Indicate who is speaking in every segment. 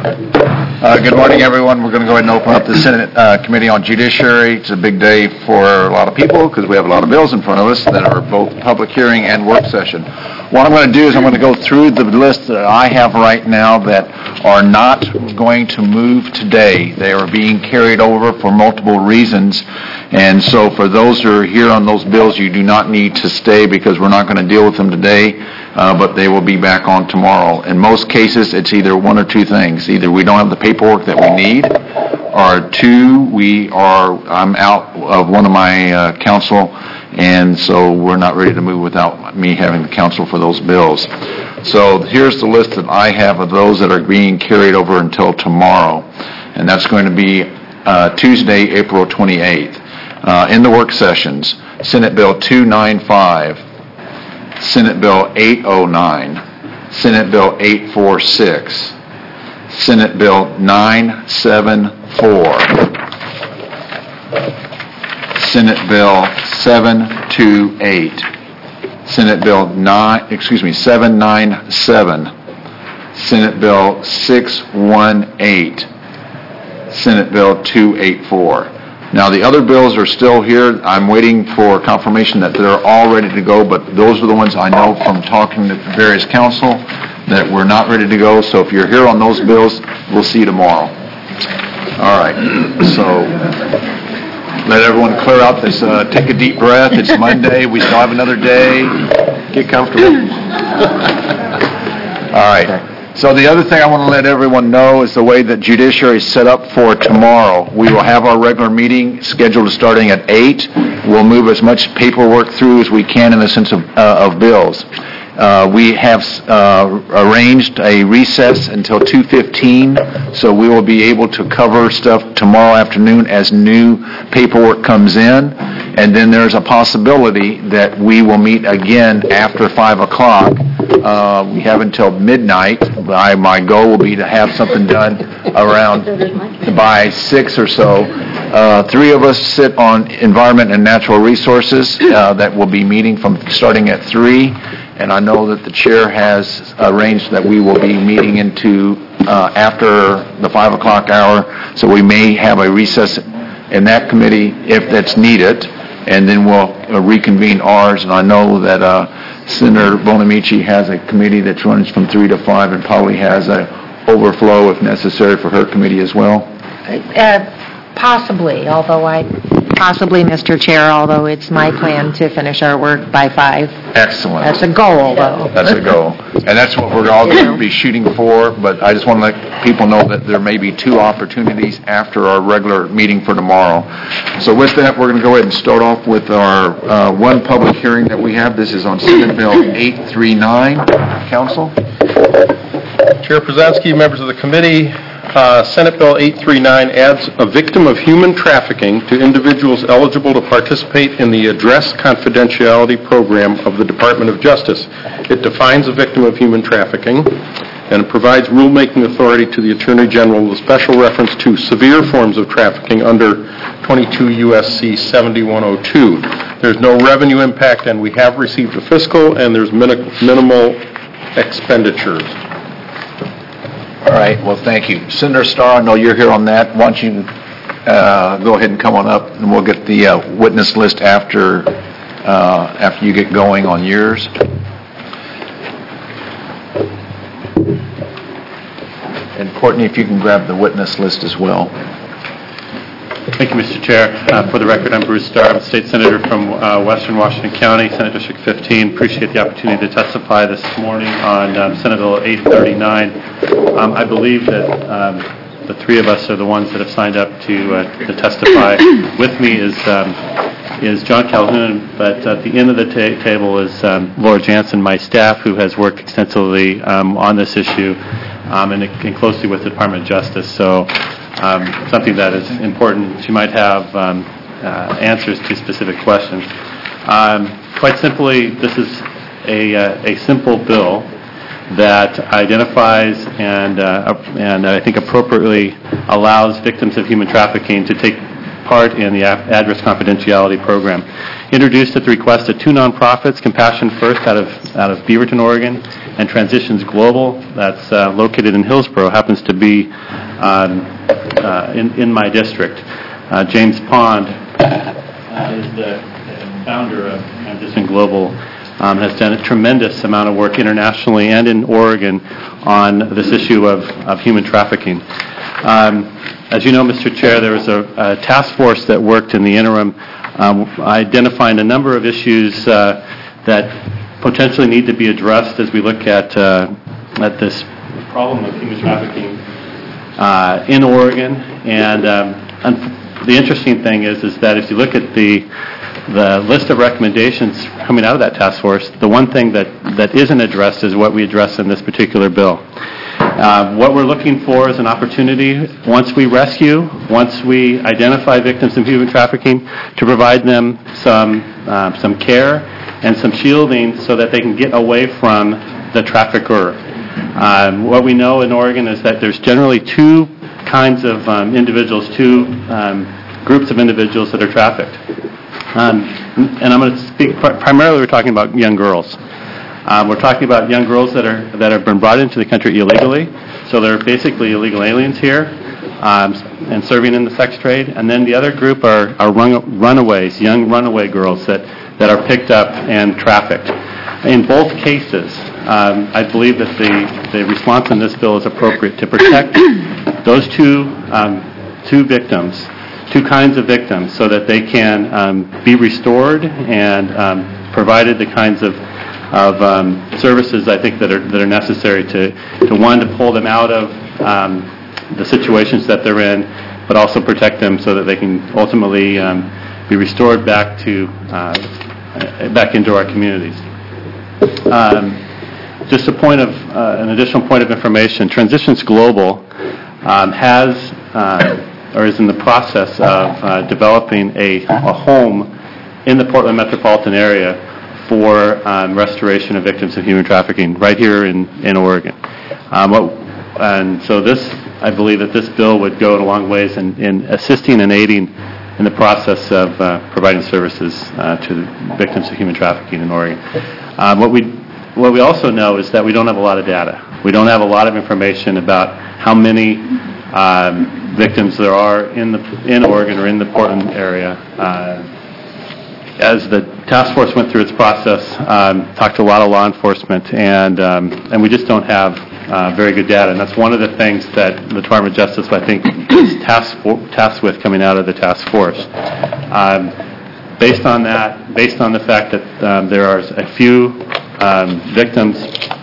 Speaker 1: Good morning, everyone. We're going to go ahead and open up the Senate Committee on Judiciary. It's a big day for a lot of people because we have a lot of bills in front of us that are both public hearing and work session. What I'm going to do is I'm going to go through the list that I have right now that are not going to move today. They are being carried over for multiple reasons. And so for those who are here on those bills, you do not need to stay because we're not going to deal with them today, but they will be back on tomorrow. In most cases, it's either one or two things. Either we don't have the paperwork that we need, or two, I'm out of one of my counsel, and so we're not ready to move without me having the counsel for those bills. So here's the list that I have of those that are being carried over until tomorrow, and that's going to be Tuesday, April 28th. In the work sessions, Senate Bill 295, Senate Bill 809, Senate Bill 846, Senate Bill 974, Senate Bill 728, Senate Bill 797, Senate Bill 618, Senate Bill 284. Now, the other bills are still here. I'm waiting for confirmation that they're all ready to go, but those are the ones I know from talking to various council that we're not ready to go. So if you're here on those bills, we'll see you tomorrow. All right. So let everyone clear out this, take a deep breath. It's Monday. We still have another day. Get comfortable. All right. So the other thing I want to let everyone know is the way that Judiciary is set up for tomorrow. We will have our regular meeting scheduled starting at 8. We'll move as much paperwork through as we can in the sense of bills. We have arranged a recess until 2:15, so we will be able to cover stuff tomorrow afternoon as new paperwork comes in. And then there's a possibility that we will meet again after 5 o'clock. We have until midnight. My goal will be to have something done around by 6 or so. 3 of us sit on Environment and Natural Resources that will be meeting from starting at 3. And I know that the chair has arranged that we will be meeting into after the 5 o'clock hour. So we may have a recess in that committee if that's needed. And then we'll reconvene ours. And I know that Senator Bonamici has a committee that runs from 3 to 5 and probably has an overflow if necessary for her committee as well.
Speaker 2: Possibly, Mr. Chair, although it's my plan to finish our work by 5.
Speaker 1: Excellent.
Speaker 2: That's a goal, though.
Speaker 1: That's a goal. And that's what we're all going to be shooting for, but I just want to let people know that there may be 2 opportunities after our regular meeting for tomorrow. So with that, we're going to go ahead and start off with our one public hearing that we have. This is on Senate Bill 839. Council?
Speaker 3: Chair Przanski, members of the committee, Senate Bill 839 adds a victim of human trafficking to individuals eligible to participate in the Address Confidentiality Program of the Department of Justice. It defines a victim of human trafficking and it provides rulemaking authority to the Attorney General with special reference to severe forms of trafficking under 22 U.S.C. 7102. There's no revenue impact, and we have received a fiscal, and there's minimal expenditures.
Speaker 1: All right. Well, thank you. Senator Starr, I know you're here on that. Why don't you go ahead and come on up, and we'll get the witness list after you get going on yours. And Courtney, if you can grab the witness list as well.
Speaker 4: Thank you, Mr. Chair. For the record, I'm Bruce Starr. I'm a state senator from Western Washington County, Senate District 15. Appreciate the opportunity to testify this morning on Senate Bill 839. I believe that the 3 of us are the ones that have signed up to testify. With me is John Calhoun, but at the end of the table is Laura Jansen, my staff, who has worked extensively on this issue and closely with the Department of Justice. So something that is important. She might have answers to specific questions. Quite simply, this is a simple bill that identifies and I think appropriately allows victims of human trafficking to take part in the Address Confidentiality Program. Introduced at the request of 2 nonprofits, Compassion First out of Beaverton, Oregon, and Transitions Global, that's located in Hillsborough, happens to be in my district. James Pond is the founder of Transition Global, has done a tremendous amount of work internationally and in Oregon on this issue of human trafficking. As you know, Mr. Chair, there was a task force that worked in the interim identifying a number of issues that potentially need to be addressed as we look at this problem of human trafficking in Oregon. And the interesting thing is that if you look at the list of recommendations coming out of that task force, the one thing that isn't addressed is what we address in this particular bill. What we're looking for is an opportunity, once we rescue, once we identify victims of human trafficking, to provide them some care and some shielding so that they can get away from the trafficker. What we know in Oregon is that there's generally two kinds of individuals, two groups of individuals that are trafficked. And I'm going to speak primarily, we're talking about young girls. We're talking about young girls that have been brought into the country illegally, so they're basically illegal aliens here and serving in the sex trade. And then the other group are runaways, young runaway girls that are picked up and trafficked. In both cases, I believe that the response in this bill is appropriate to protect those two victims, two kinds of victims, so that they can be restored and provided the kinds of services I think that are necessary to pull them out of the situations that they're in, but also protect them so that they can ultimately be restored back into our communities. Just an additional point of information: Transitions Global has or is in the process of developing a home in the Portland metropolitan area for restoration of victims of human trafficking right here in Oregon. And so I believe that this bill would go a long ways in assisting and aiding in the process of providing services to victims of human trafficking in Oregon. What we also know is that we don't have a lot of data. We don't have a lot of information about how many victims there are in Oregon or in the Portland area. As the task force went through its process, talked to a lot of law enforcement, and we just don't have very good data. And that's one of the things that the Department of Justice, I think, is tasked with coming out of the task force. Based on that, based on the fact that there are a few victims,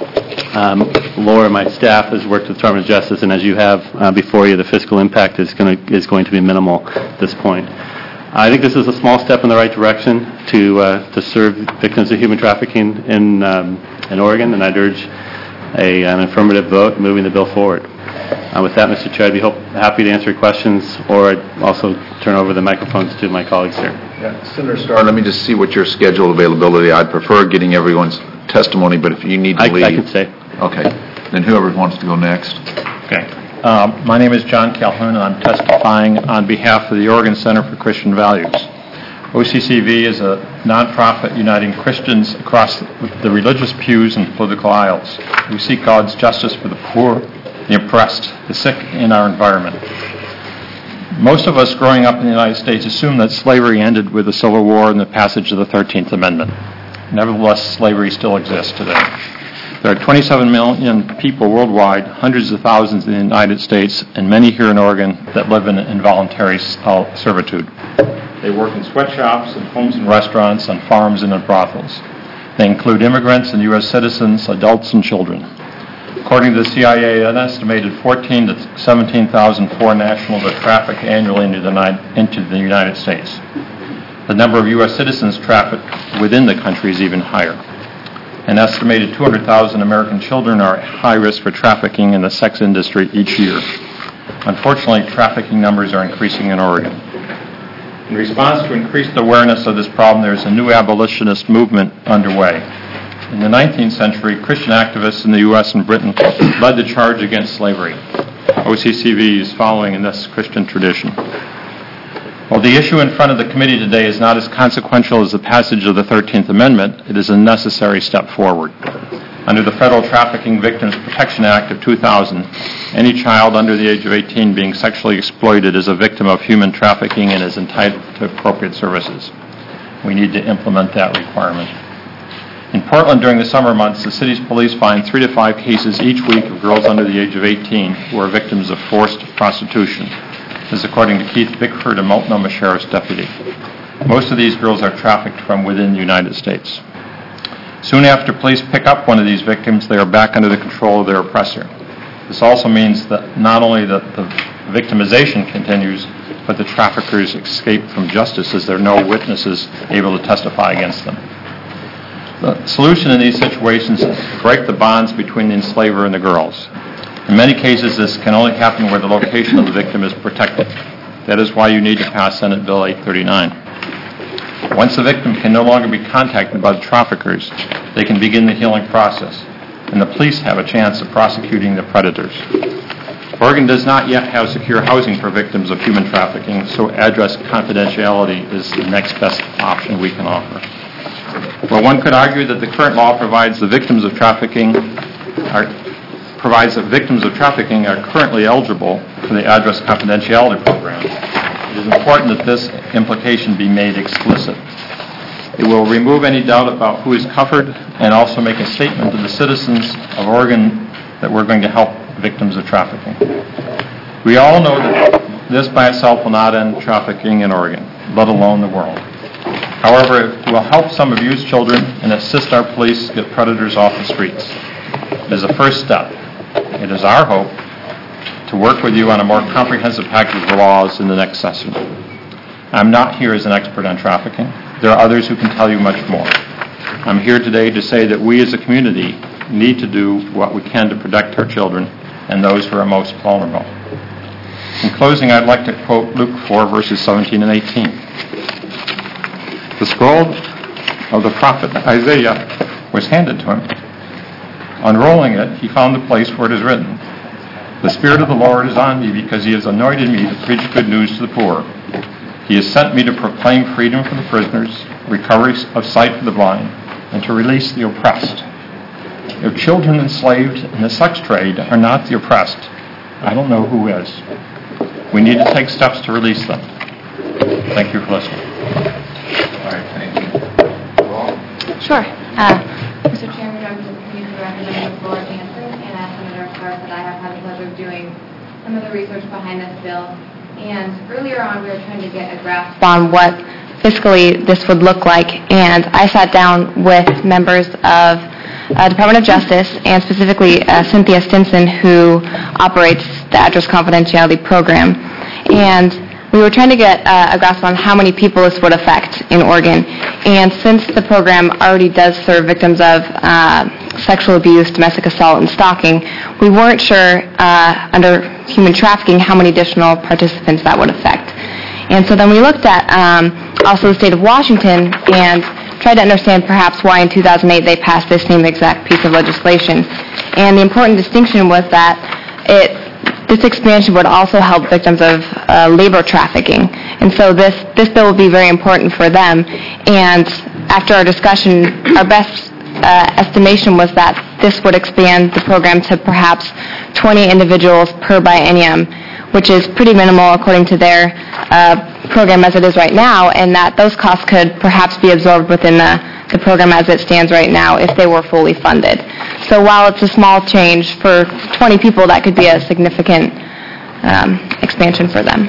Speaker 4: Laura, my staff, has worked with the Department of Justice, and as you have before you, the fiscal impact is going to be minimal at this point. I think this is a small step in the right direction to serve victims of human trafficking in Oregon, and I'd urge an affirmative vote moving the bill forward. With that, Mr. Chair, I'd be happy to answer questions, or I'd also turn over the microphones to my colleagues here.
Speaker 1: Yeah, Senator Starr, let me just see what your schedule availability. I'd prefer getting everyone's testimony, but if you need to leave.
Speaker 4: I can stay.
Speaker 1: Okay. Then whoever wants to go next.
Speaker 5: Okay. My name is John Calhoun, and I'm testifying on behalf of the Oregon Center for Christian Values. OCCV is a nonprofit uniting Christians across the religious pews and political aisles. We seek God's justice for the poor, the oppressed, the sick in our environment. Most of us growing up in the United States assume that slavery ended with the Civil War and the passage of the 13th Amendment. Nevertheless, slavery still exists today. There are 27 million people worldwide, hundreds of thousands in the United States, and many here in Oregon that live in involuntary servitude. They work in sweatshops, in homes and restaurants, on farms and in brothels. They include immigrants and U.S. citizens, adults, and children. According to the CIA, an estimated 14,000 to 17,000 foreign nationals are trafficked annually into the United States. The number of U.S. citizens trafficked within the country is even higher. An estimated 200,000 American children are at high risk for trafficking in the sex industry each year. Unfortunately, trafficking numbers are increasing in Oregon. In response to increased awareness of this problem, there is a new abolitionist movement underway. In the 19th century, Christian activists in the U.S. and Britain led the charge against slavery. OCCV is following in this Christian tradition. While the issue in front of the committee today is not as consequential as the passage of the 13th Amendment, it is a necessary step forward. Under the Federal Trafficking Victims Protection Act of 2000, any child under the age of 18 being sexually exploited is a victim of human trafficking and is entitled to appropriate services. We need to implement that requirement. In Portland, during the summer months, the city's police find 3 to 5 cases each week of girls under the age of 18 who are victims of forced prostitution. This is according to Keith Bickford, a Multnomah Sheriff's deputy. Most of these girls are trafficked from within the United States. Soon after police pick up one of these victims, they are back under the control of their oppressor. This also means that not only that the victimization continues, but the traffickers escape from justice as there are no witnesses able to testify against them. The solution in these situations is to break the bonds between the enslaver and the girls. In many cases, this can only happen where the location of the victim is protected. That is why you need to pass Senate Bill 839. Once the victim can no longer be contacted by the traffickers, they can begin the healing process, and the police have a chance of prosecuting the predators. Oregon does not yet have secure housing for victims of human trafficking, so address confidentiality is the next best option we can offer. Well, one could argue that the current law provides that victims of trafficking are currently eligible for the address confidentiality program. It is important that this implication be made explicit. It will remove any doubt about who is covered and also make a statement to the citizens of Oregon that we're going to help victims of trafficking. We all know that this by itself will not end trafficking in Oregon, let alone the world. However, it will help some abused children and assist our police get predators off the streets. It is a first step. It is our hope to work with you on a more comprehensive package of laws in the next session. I'm not here as an expert on trafficking. There are others who can tell you much more. I'm here today to say that we as a community need to do what we can to protect our children and those who are most vulnerable. In closing, I'd like to quote Luke 4, verses 17 and 18. The scroll of the prophet Isaiah was handed to him. Unrolling it, he found the place where it is written, "The Spirit of the Lord is on me because he has anointed me to preach good news to the poor. He has sent me to proclaim freedom for the prisoners, recovery of sight for the blind, and to release the oppressed. If children enslaved in the sex trade are not the oppressed, I don't know who is. We need to take steps to release them." Thank you for listening.
Speaker 1: All right, thank you.
Speaker 6: Sure. Mr. Chairman, members of the committee, Representative Laura Jansen, and Senator Clark, that I have had the pleasure of doing some of the research behind this bill. And earlier on, we were trying to get a grasp on what fiscally this would look like. And I sat down with members of Department of Justice, and specifically Cynthia Stinson, who operates the Address Confidentiality Program. And we were trying to get a grasp on how many people this would affect in Oregon. And since the program already does serve victims of sexual abuse, domestic assault, and stalking, we weren't sure under human trafficking how many additional participants that would affect. And so then we looked at also the state of Washington and tried to understand perhaps why in 2008 they passed this same exact piece of legislation. And the important distinction was that this expansion would also help victims of labor trafficking. And so this bill will be very important for them. And after our discussion, our best estimation was that this would expand the program to perhaps 20 individuals per biennium, which is pretty minimal according to their program as it is right now, and that those costs could perhaps be absorbed within the program as it stands right now if they were fully funded. So while it's a small change for 20 people, that could be a significant expansion for them.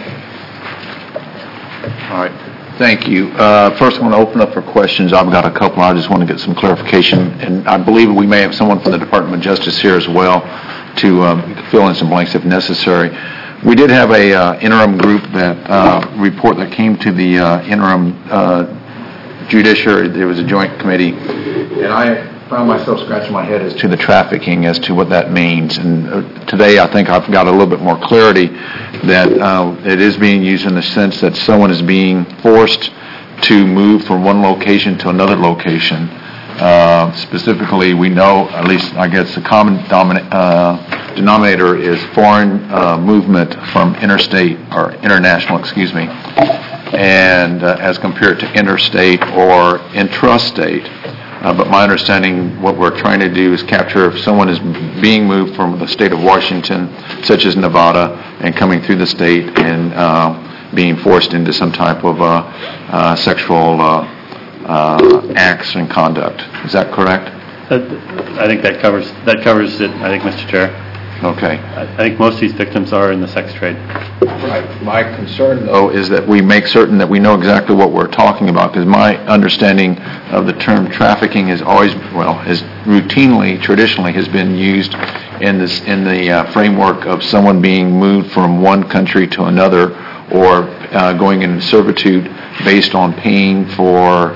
Speaker 1: All right, thank you. First, I want to open up for questions. I've got a couple. I just want to get some clarification, and I believe we may have someone from the Department of Justice here as well to fill in some blanks if necessary. We did have a interim group report that came to the interim judiciary. There was a joint committee, and I found myself scratching my head as to the trafficking, as to what that means. And today I think I've got a little bit more clarity that it is being used in the sense that someone is being forced to move from one location to another location. Specifically, we know, at least I guess the common denominator is foreign movement from interstate, or international, and as compared to interstate or intrastate. But my understanding, what we're trying to do is capture if someone is being moved from the state of Washington, such as Nevada, and coming through the state and being forced into some type of sexual acts and conduct. Is that correct?
Speaker 4: I think that covers it, I think, Mr. Chair.
Speaker 1: Okay.
Speaker 4: I think most of these victims are in the sex trade.
Speaker 1: Right. My concern, though, is that we make certain that we know exactly what we're talking about, because my understanding of the term trafficking is traditionally has been used in the framework of someone being moved from one country to another, or going into servitude based on paying for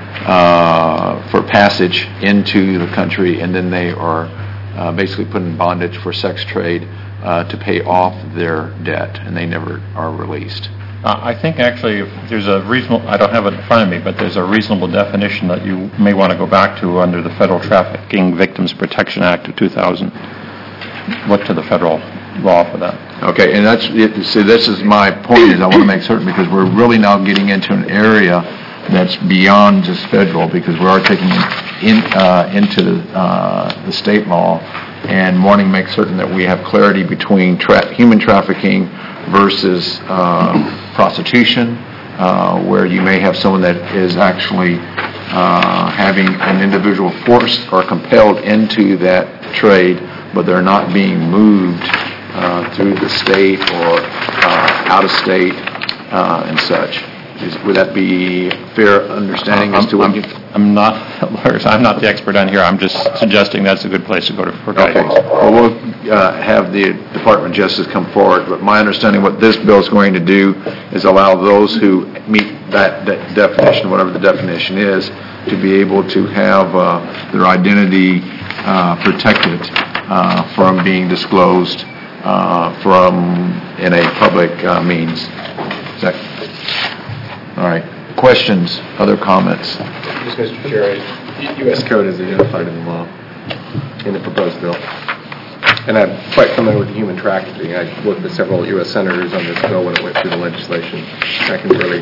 Speaker 1: passage into the country, and then they are basically put in bondage for sex trade to pay off their debt, and they never are released.
Speaker 5: I think actually if there's a reasonable, I don't have it in front of me, but there's a reasonable definition that you may want to go back to under the Federal Trafficking Victims Protection Act of 2000. Look to the federal law for that.
Speaker 1: Okay, and that's it. See, this is my point, is I want to make certain, because we're really now getting into an area that's beyond just federal, because we are taking into the state law and wanting to make certain that we have clarity between human trafficking versus prostitution, where you may have someone that is actually having an individual forced or compelled into that trade, but they're not being moved through the state or out of state and such. Would that be fair understanding as to what you...
Speaker 5: I'm not the expert on here. I'm just suggesting that's a good place to go for guidance.
Speaker 1: Okay. Well, we'll have the Department of Justice come forward, but my understanding what this bill is going to do is allow those who meet that definition, whatever the definition is, to be able to have their identity protected from being disclosed in a public means. Is that... All right. Questions? Other comments?
Speaker 7: Yes, Mr. Chair. U.S. Code is identified in the law, in the proposed bill. And I'm quite familiar with human trafficking. I worked with several U.S. senators on this bill when it went through the legislation back in the early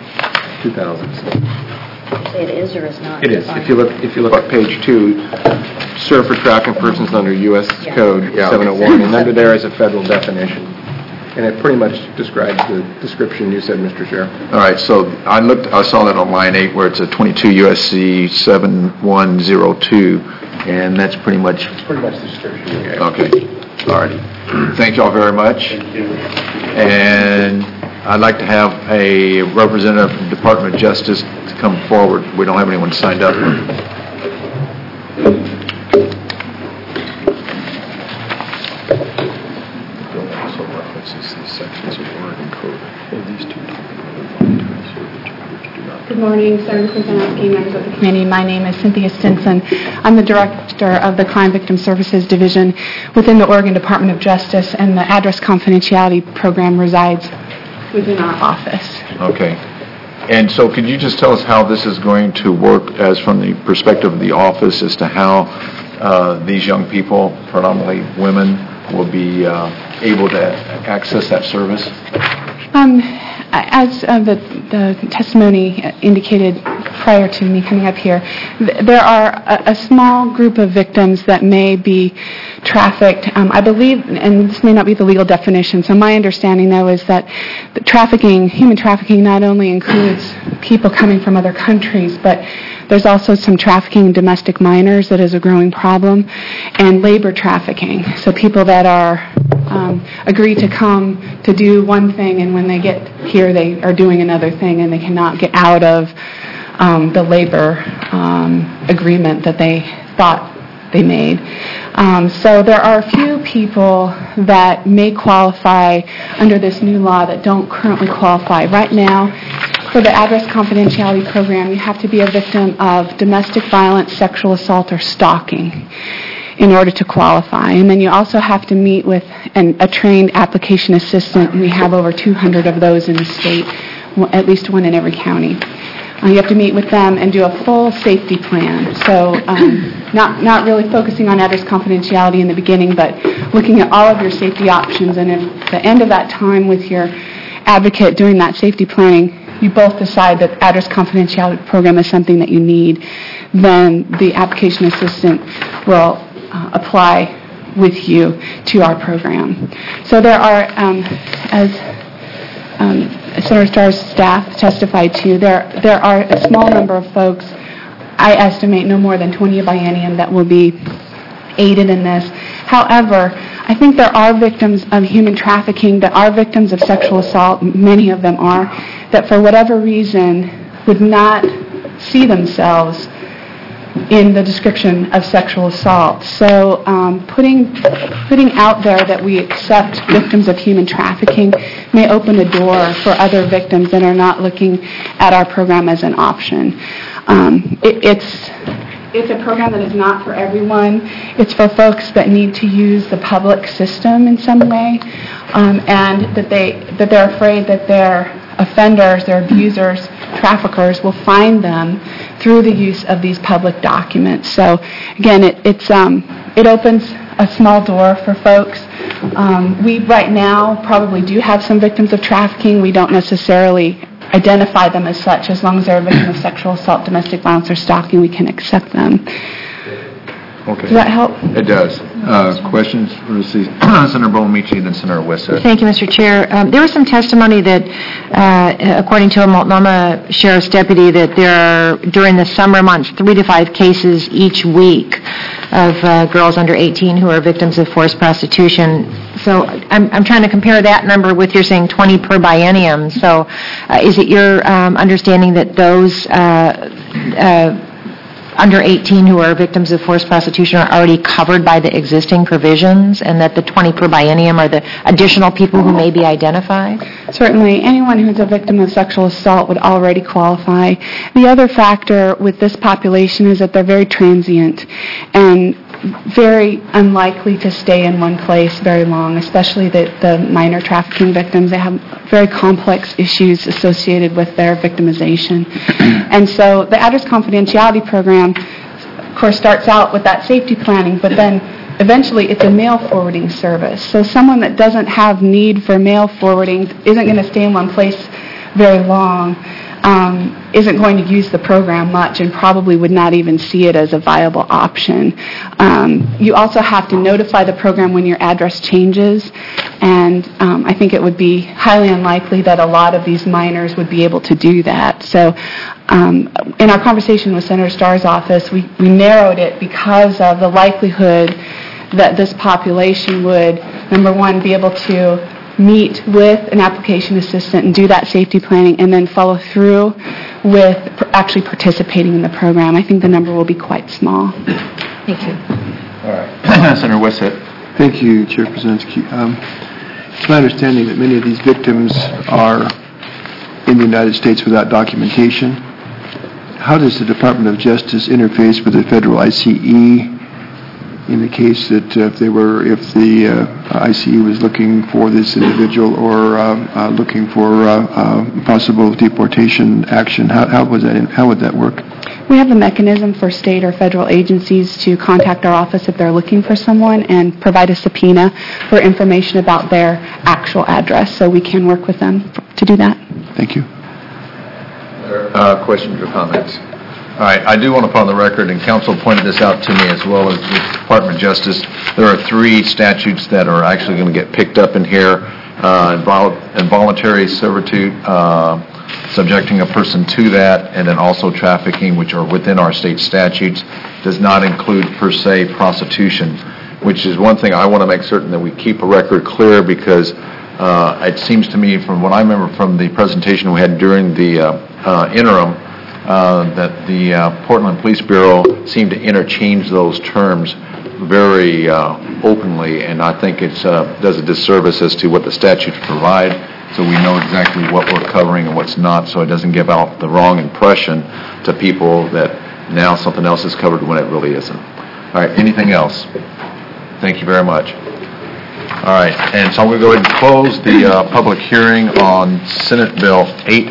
Speaker 7: 2000s.
Speaker 8: It is or is not?
Speaker 7: It is. If you look at page 2, serve for trafficking persons under U.S. Code 701, and under there is a federal definition. And it pretty much describes the description you said, Mr. Chair.
Speaker 1: All right, so I saw that on line 8 where it's a 22 U.S.C. 7102, and that's pretty much...
Speaker 7: It's pretty much the description you gave.
Speaker 1: Okay, all right. Thank you all very much.
Speaker 4: Thank you.
Speaker 1: And I'd like to have a representative from the Department of Justice to come forward. We don't have anyone signed up.
Speaker 9: Good morning, Senator Kucinski, members of the committee. My name is Cynthia Stinson. I'm the director of the Crime Victim Services Division within the Oregon Department of Justice, and the address confidentiality program resides within our office.
Speaker 1: Okay. And so could you just tell us how this is going to work as from the perspective of the office as to how these young people, predominantly women, will be able to access that service?
Speaker 9: As the testimony indicated prior to me coming up here, there are a small group of victims that may be trafficked. I believe, and this may not be the legal definition, so my understanding, though, is that the human trafficking not only includes people coming from other countries, but there's also some trafficking in domestic minors that is a growing problem, and labor trafficking. So people that are agree to come to do one thing, and when they get here, they are doing another thing, and they cannot get out of the labor agreement that they thought they made. So there are a few people that may qualify under this new law that don't currently qualify. Right now, for the address confidentiality program, you have to be a victim of domestic violence, sexual assault, or stalking in order to qualify. And then you also have to meet with a trained application assistant, and we have over 200 of those in the state, at least one in every county. You have to meet with them and do a full safety plan. So not really focusing on address confidentiality in the beginning, but looking at all of your safety options. And at the end of that time with your advocate doing that safety planning, you both decide that address confidentiality program is something that you need, then the application assistant will apply with you to our program. So there are, as Senator Starr's staff testified to, there are a small number of folks, I estimate no more than 20 biennium, that will be aided in this. However, I think there are victims of human trafficking that are victims of sexual assault, many of them are, that for whatever reason would not see themselves in the description of sexual assault. So putting out there that we accept victims of human trafficking may open a door for other victims that are not looking at our program as an option. It's a program that is not for everyone. It's for folks that need to use the public system in some way, and that they're afraid that their offenders, their abusers, traffickers will find them through the use of these public documents. So again, it opens a small door for folks. We right now probably do have some victims of trafficking. We don't necessarily identify them as such. As long as they're a victim of sexual assault, domestic violence, or stalking, we can accept them.
Speaker 1: Okay.
Speaker 9: Does that help?
Speaker 1: It does. Questions? We'll see. Senator Bonamici and then Senator Wissett.
Speaker 2: Thank you, Mr. Chair. There was some testimony that, according to a Multnomah Sheriff's deputy, that there are, during the summer months, 3 to 5 cases each week of girls under 18 who are victims of forced prostitution. So I'm trying to compare that number with you're saying 20 per biennium. So is it your understanding that those under 18 who are victims of forced prostitution are already covered by the existing provisions, and that the 20 per biennium are the additional people who may be identified?
Speaker 9: Certainly. Anyone who's a victim of sexual assault would already qualify. The other factor with this population is that they're very transient and very unlikely to stay in one place very long, especially the minor trafficking victims. They have very complex issues associated with their victimization. And so the address confidentiality program, of course, starts out with that safety planning, but then eventually it's a mail forwarding service. So someone that doesn't have need for mail forwarding isn't going to stay in one place very long, isn't going to use the program much, and probably would not even see it as a viable option. You also have to notify the program when your address changes, and I think it would be highly unlikely that a lot of these minors would be able to do that. So in our conversation with Senator Starr's office, we narrowed it because of the likelihood that this population would, number one, be able to meet with an application assistant and do that safety planning, and then follow through with actually participating in the program. I think the number will be quite small.
Speaker 2: Thank you.
Speaker 1: All right. Senator Wissett.
Speaker 8: Thank you, Chair Brzezinski. It's my understanding that many of these victims are in the United States without documentation. How does the Department of Justice interface with the federal ICE in the case that if the ICE was looking for this individual or looking for possible deportation action? How would that work?
Speaker 9: We have the mechanism for state or federal agencies to contact our office if they're looking for someone and provide a subpoena for information about their actual address, so we can work with them to do that.
Speaker 8: Thank you.
Speaker 1: Questions or comments? All right, I do want to put on the record, and counsel pointed this out to me as well as the Department of Justice, there are 3 statutes that are actually going to get picked up in here. Involuntary servitude, subjecting a person to that, and then also trafficking, which are within our state statutes, does not include per se prostitution, which is one thing I want to make certain that we keep a record clear, because it seems to me from what I remember from the presentation we had during the interim, that the Portland Police Bureau seemed to interchange those terms very openly, and I think it does a disservice as to what the statutes provide, so we know exactly what we're covering and what's not, so it doesn't give out the wrong impression to people that now something else is covered when it really isn't. All right, anything else? Thank you very much. All right, and so I'm going to go ahead and close the public hearing on Senate Bill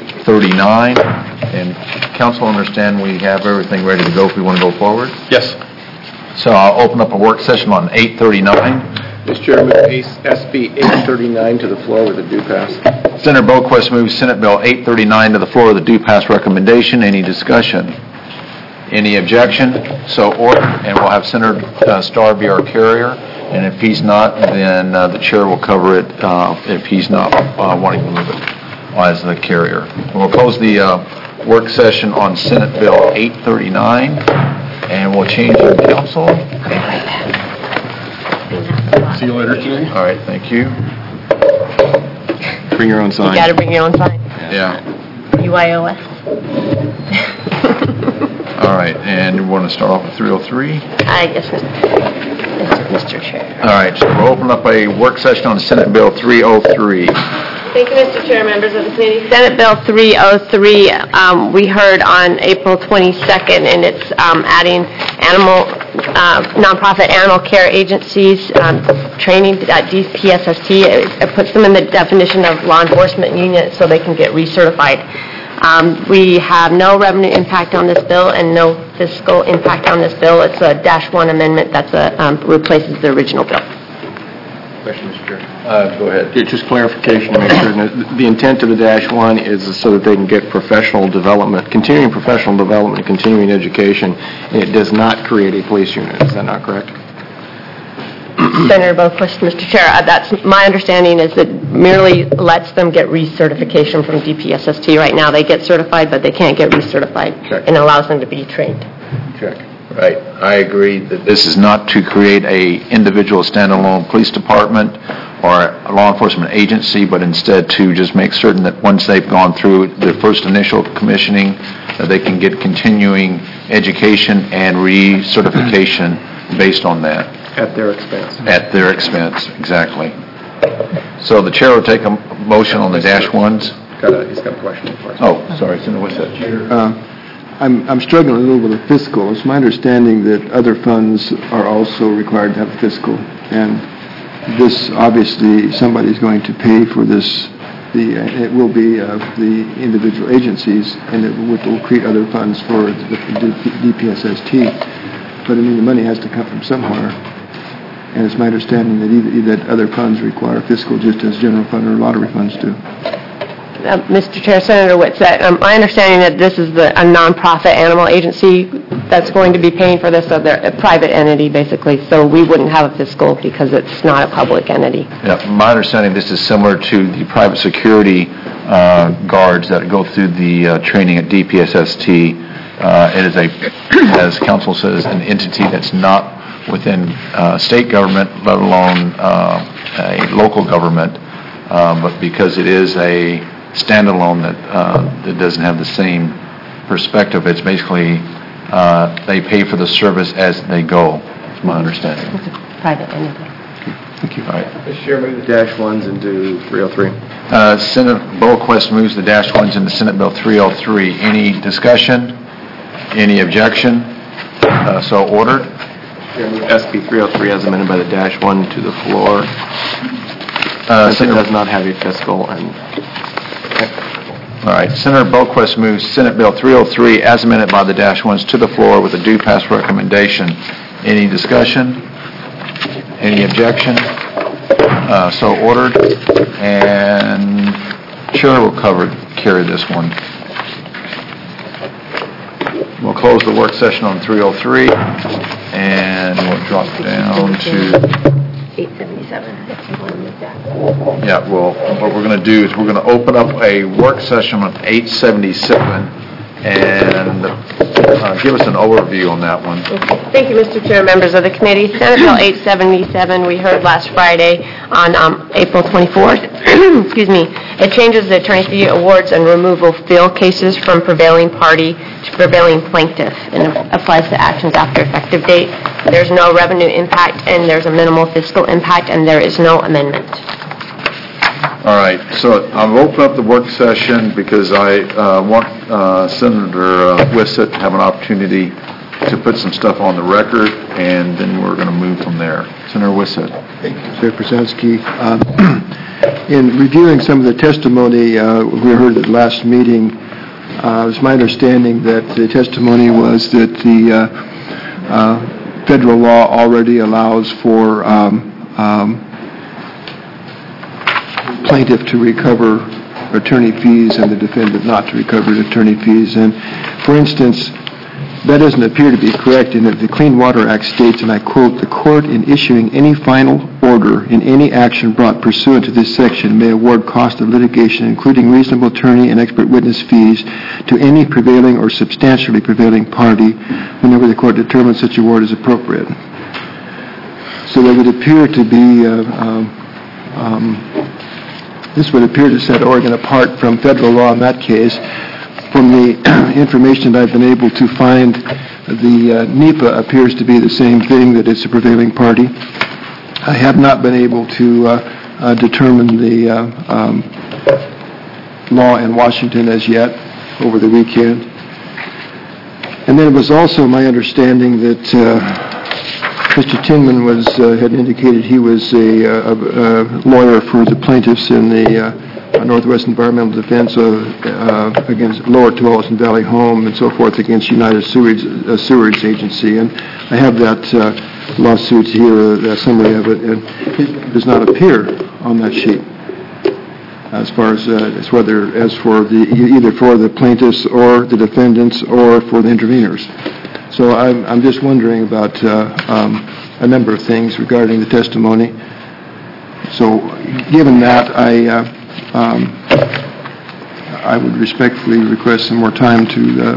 Speaker 1: 839. And council understand we have everything ready to go if we want to go forward?
Speaker 3: Yes.
Speaker 1: So I'll open up a work session on 839.
Speaker 7: Mr. Chairman, SB 839 to the floor with a due pass.
Speaker 1: Senator Boquist moves Senate Bill 839 to the floor with a due pass recommendation. Any discussion? Any objection? So ordered, and we'll have Senator Starr be our carrier, and if he's not, then the chair will cover it if he's not wanting to move it as the carrier. And we'll close the work session on Senate Bill 839, and we'll change the council.
Speaker 7: See you later today.
Speaker 1: All right, thank you.
Speaker 7: Bring your own sign.
Speaker 10: You got to bring your own sign.
Speaker 1: Yeah.
Speaker 10: UIOS.
Speaker 1: All right, and we want to start off with 303.
Speaker 10: I guess, Mr. Chair.
Speaker 1: All right, so we'll open up a work session on Senate Bill 303.
Speaker 10: Thank you, Mr. Chair, members of the committee. Senate Bill 303, we heard on April 22nd, and it's adding nonprofit animal care agencies training at DPSST. It puts them in the definition of law enforcement unit so they can get recertified. We have no revenue impact on this bill and no fiscal impact on this bill. It's a -1 amendment that replaces the original bill.
Speaker 7: Question, Mr. Chair.
Speaker 1: Go ahead.
Speaker 7: Just clarification to make sure. The intent of the -1 is so that they can get professional development, continuing professional development, and continuing education, and it does not create a police unit. Is that not correct?
Speaker 10: Senator Boquist, Mr. Chair, that's my understanding is it merely lets them get recertification from DPSST. Right now, they get certified, but they can't get recertified, and allows them to be trained.
Speaker 7: Check.
Speaker 1: Right. I agree that this is not to create a individual standalone police department or a law enforcement agency, but instead to just make certain that once they've gone through the first initial commissioning, that they can get continuing education and recertification based on that.
Speaker 7: At their expense.
Speaker 1: At their expense, exactly. So the chair will take a motion on the -1s.
Speaker 7: He's got a question for us.
Speaker 1: Oh, sorry, Senator, what's that?
Speaker 8: I'm struggling a little with the fiscal. It's my understanding that other funds are also required to have fiscal, and this, obviously, somebody's going to pay for this. It will be the individual agencies, and it will create other funds for the DPSST. But, I mean, the money has to come from somewhere, and it's my understanding that other funds require fiscal just as general fund or lottery funds do.
Speaker 10: Mr. Chair, Senator Whitsett, my understanding that this is a nonprofit animal agency that's going to be paying for this, so they're a private entity, basically, so we wouldn't have a fiscal because it's not a public entity.
Speaker 1: Yeah, my understanding, this is similar to the private security guards that go through the training at DPSST. It is as council says, an entity that's not within state government, let alone a local government, but because it is a standalone that doesn't have the same perspective. It's basically they pay for the service as they go. That's my understanding.
Speaker 10: It's a private entity.
Speaker 8: Thank you.
Speaker 1: All right.
Speaker 7: Mr. Chair, move the -1s into 303.
Speaker 1: Senator Boquist moves the -1s into Senate Bill 303. Any discussion? Any objection? So ordered.
Speaker 7: Chair, move SB 303 as amended by the -1 to the floor. Since it does not have a fiscal and...
Speaker 1: All right. Senator Boquist moves Senate Bill 303 as amended by the -1s to the floor with a due pass recommendation. Any discussion? Any objection? So ordered. And Chair will carry this one. We'll close the work session on 303, and we'll drop down to
Speaker 10: 877, if you want to move that.
Speaker 1: Yeah, well, what we're going to do is we're going to open up a work session on 877 and give us an overview on that one.
Speaker 10: Okay. Thank you, Mr. Chair, members of the committee. Senate Bill 877 we heard last Friday on April 24th. Excuse me. It changes the attorney fee awards and removal field cases from prevailing party to prevailing plaintiff, and it applies to actions after effective date. There's no revenue impact, and there's a minimal fiscal impact, and there is no amendment.
Speaker 1: All right, so I've opened up the work session because I want Senator Whitsett to have an opportunity to put some stuff on the record, and then we're going to move from there. Senator Whitsett.
Speaker 8: Thank you, Senator Brzezinski. In reviewing some of the testimony we heard at the last meeting, it was my understanding that the testimony was that the federal law already allows for plaintiff to recover attorney fees and the defendant not to recover attorney fees. And, for instance, that doesn't appear to be correct in that the Clean Water Act states, and I quote, "The court in issuing any final order in any action brought pursuant to this section may award cost of litigation, including reasonable attorney and expert witness fees, to any prevailing or substantially prevailing party whenever the court determines such award is appropriate." So there would appear to be, this would appear to set Oregon apart from federal law in that case. From the information that I've been able to find, the NEPA appears to be the same thing, that it's a prevailing party. I have not been able to determine the law in Washington as yet over the weekend. And then it was also my understanding that Mr. Tinman had indicated he was a lawyer for the plaintiffs in the Northwest Environmental Defense against Lower Tualatin Valley Home and so forth against United Sewerage Agency. And I have that lawsuit here, a summary of it, and it does not appear on that sheet as far as either for the plaintiffs or the defendants or for the interveners. So I'm just wondering about a number of things regarding the testimony. So given that, I would respectfully request some more time to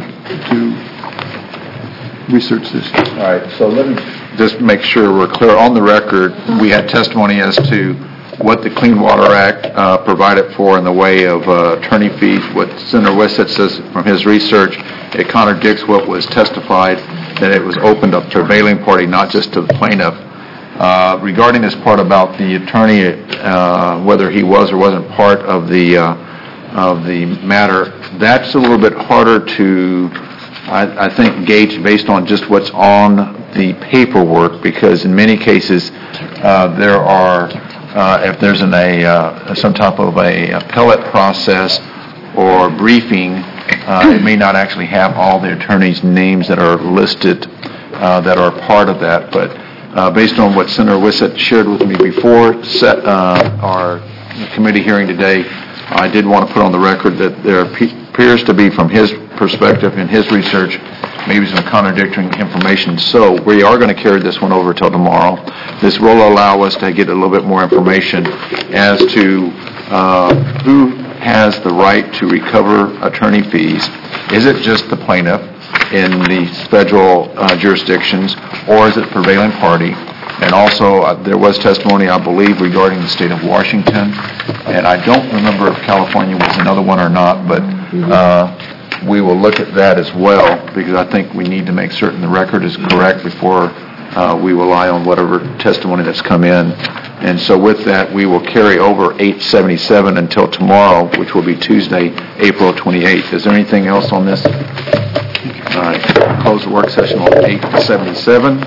Speaker 8: research this.
Speaker 1: All right, so let me just make sure we're clear. On the record, we had testimony as to what the Clean Water Act provided for in the way of attorney fees. What Senator Wissett says from his research, it contradicts what was testified, that it was opened up to a prevailing party, not just to the plaintiff. Regarding this part about the attorney, whether he was or wasn't part of the matter, that's a little bit harder to, I think, gauge based on just what's on the paperwork, because in many cases there are, if there's some type of a appellate process or briefing, it may not actually have all the attorneys' names that are listed that are part of that, but based on what Senator Wissett shared with me before our committee hearing today, I did want to put on the record that there appears to be, from his perspective and his research, maybe some contradictory information. So we are going to carry this one over till tomorrow. This will allow us to get a little bit more information as to who has the right to recover attorney fees. Is it just the plaintiff in the federal jurisdictions, or is it prevailing party? And also, there was testimony, I believe, regarding the state of Washington, and I don't remember if California was another one or not, but we will look at that as well, because I think we need to make certain the record is correct before we rely on whatever testimony that's come in. And so with that, we will carry over 877 until tomorrow, which will be Tuesday, April 28th. Is there anything else on this? All right, close the work session on 877.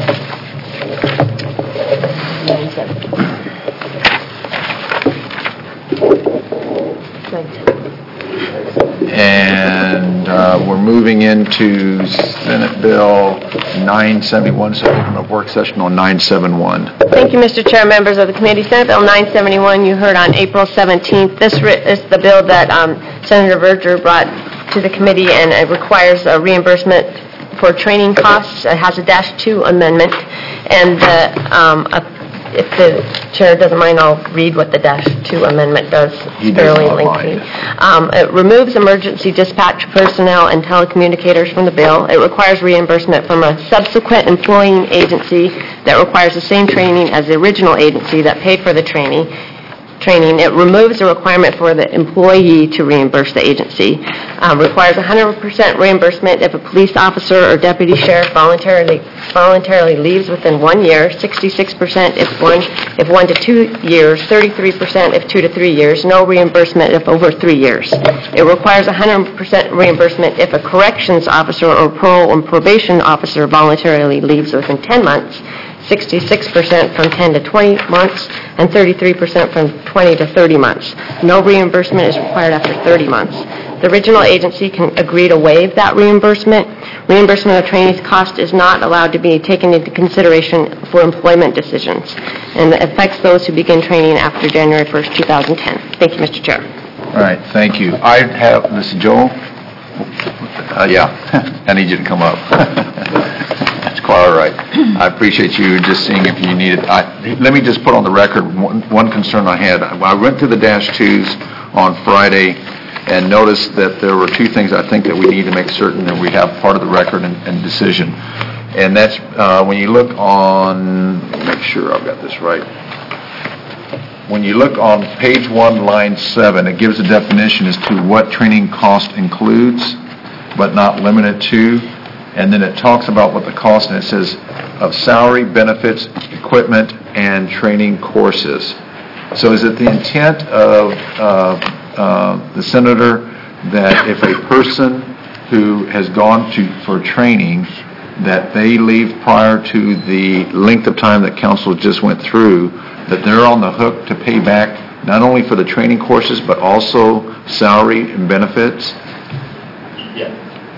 Speaker 1: And we're moving into Senate Bill 971, so open up work session on 971.
Speaker 10: Thank you, Mr. Chair, members of the committee. Senate Bill 971, you heard on April 17th. This is the bill that Senator Verger brought to the committee, and it requires a reimbursement for training costs. It has a -2 amendment, and if the chair doesn't mind, I'll read what the -2 amendment does.
Speaker 1: He does not
Speaker 10: lengthy. It removes emergency dispatch personnel and telecommunicators from the bill. It requires reimbursement from a subsequent employing agency that requires the same training as the original agency that paid for the training. It removes the requirement for the employee to reimburse the agency. Requires 100% reimbursement if a police officer or deputy sheriff voluntarily leaves within 1 year, 66% if 1 to 2 years, 33% if 2 to 3 years, no reimbursement if over 3 years. It requires 100% reimbursement if a corrections officer or parole and probation officer voluntarily leaves within 10 months, 66% from 10 to 20 months, and 33% from 20 to 30 months. No reimbursement is required after 30 months. The original agency can agree to waive that reimbursement. Reimbursement of trainees' cost is not allowed to be taken into consideration for employment decisions, and it affects those who begin training after January 1st, 2010. Thank you, Mr. Chair.
Speaker 1: All right, thank you. I have, this is Joel? Yeah, I need you to come up. That's quite all right. I appreciate you just seeing if you need it. Let me just put on the record one concern I had. I went through the -2s on Friday and noticed that there were two things I think that we need to make certain that we have part of the record and decision. And that's when you look on, make sure I've got this right. When you look on page 1, line 7, it gives a definition as to what training cost includes, but not limited to. And then it talks about what the cost, and it says of salary, benefits, equipment, and training courses. So is it the intent of the senator that if a person who has gone for training, that they leave prior to the length of time that council just went through, that they're on the hook to pay back not only for the training courses, but also salary and benefits?
Speaker 5: Yeah.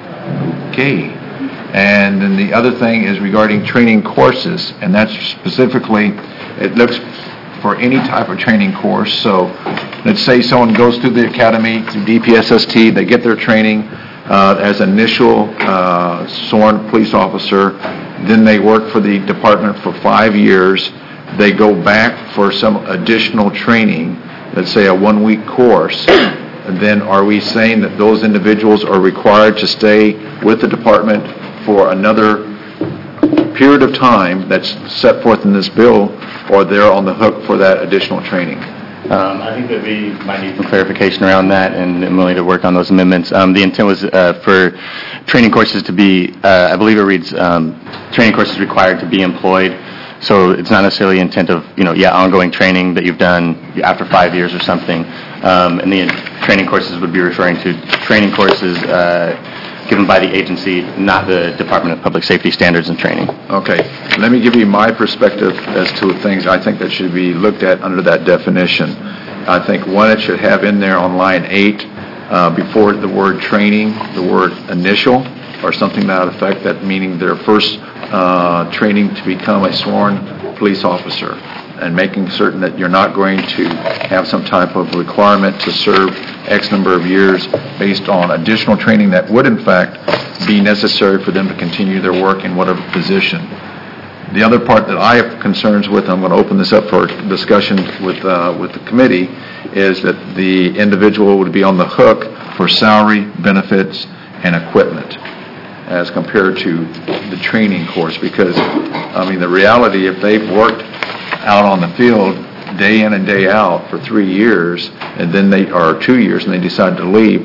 Speaker 1: Okay. And then the other thing is regarding training courses, and that's specifically, it looks for any type of training course. So let's say someone goes through the academy, through DPSST, they get their training as initial sworn police officer, then they work for the department for 5 years, they go back for some additional training, let's say a 1-week course, and then are we saying that those individuals are required to stay with the department for another period of time that's set forth in this bill, or they're on the hook for that additional training?
Speaker 4: I think that we might need some clarification around that, and I'm willing to work on those amendments. The intent was for training courses to be, I believe it reads, training courses required to be employed. So it's not necessarily intent of, ongoing training that you've done after 5 years or something. And the training courses would be referring to training courses given by the agency, not the Department of Public Safety Standards and Training.
Speaker 1: Okay. Let me give you my perspective as to things I think that should be looked at under that definition. I think one, it should have in there on line 8, before the word training, the word initial, or something to that effect, that meaning their first training to become a sworn police officer, and making certain that you're not going to have some type of requirement to serve X number of years based on additional training that would in fact be necessary for them to continue their work in whatever position. The other part that I have concerns with, I'm going to open this up for discussion with the committee, is that the individual would be on the hook for salary, benefits, and equipment as compared to the training course, because, the reality, if they've worked out on the field day in and day out for 3 years, and then or 2 years, and they decide to leave,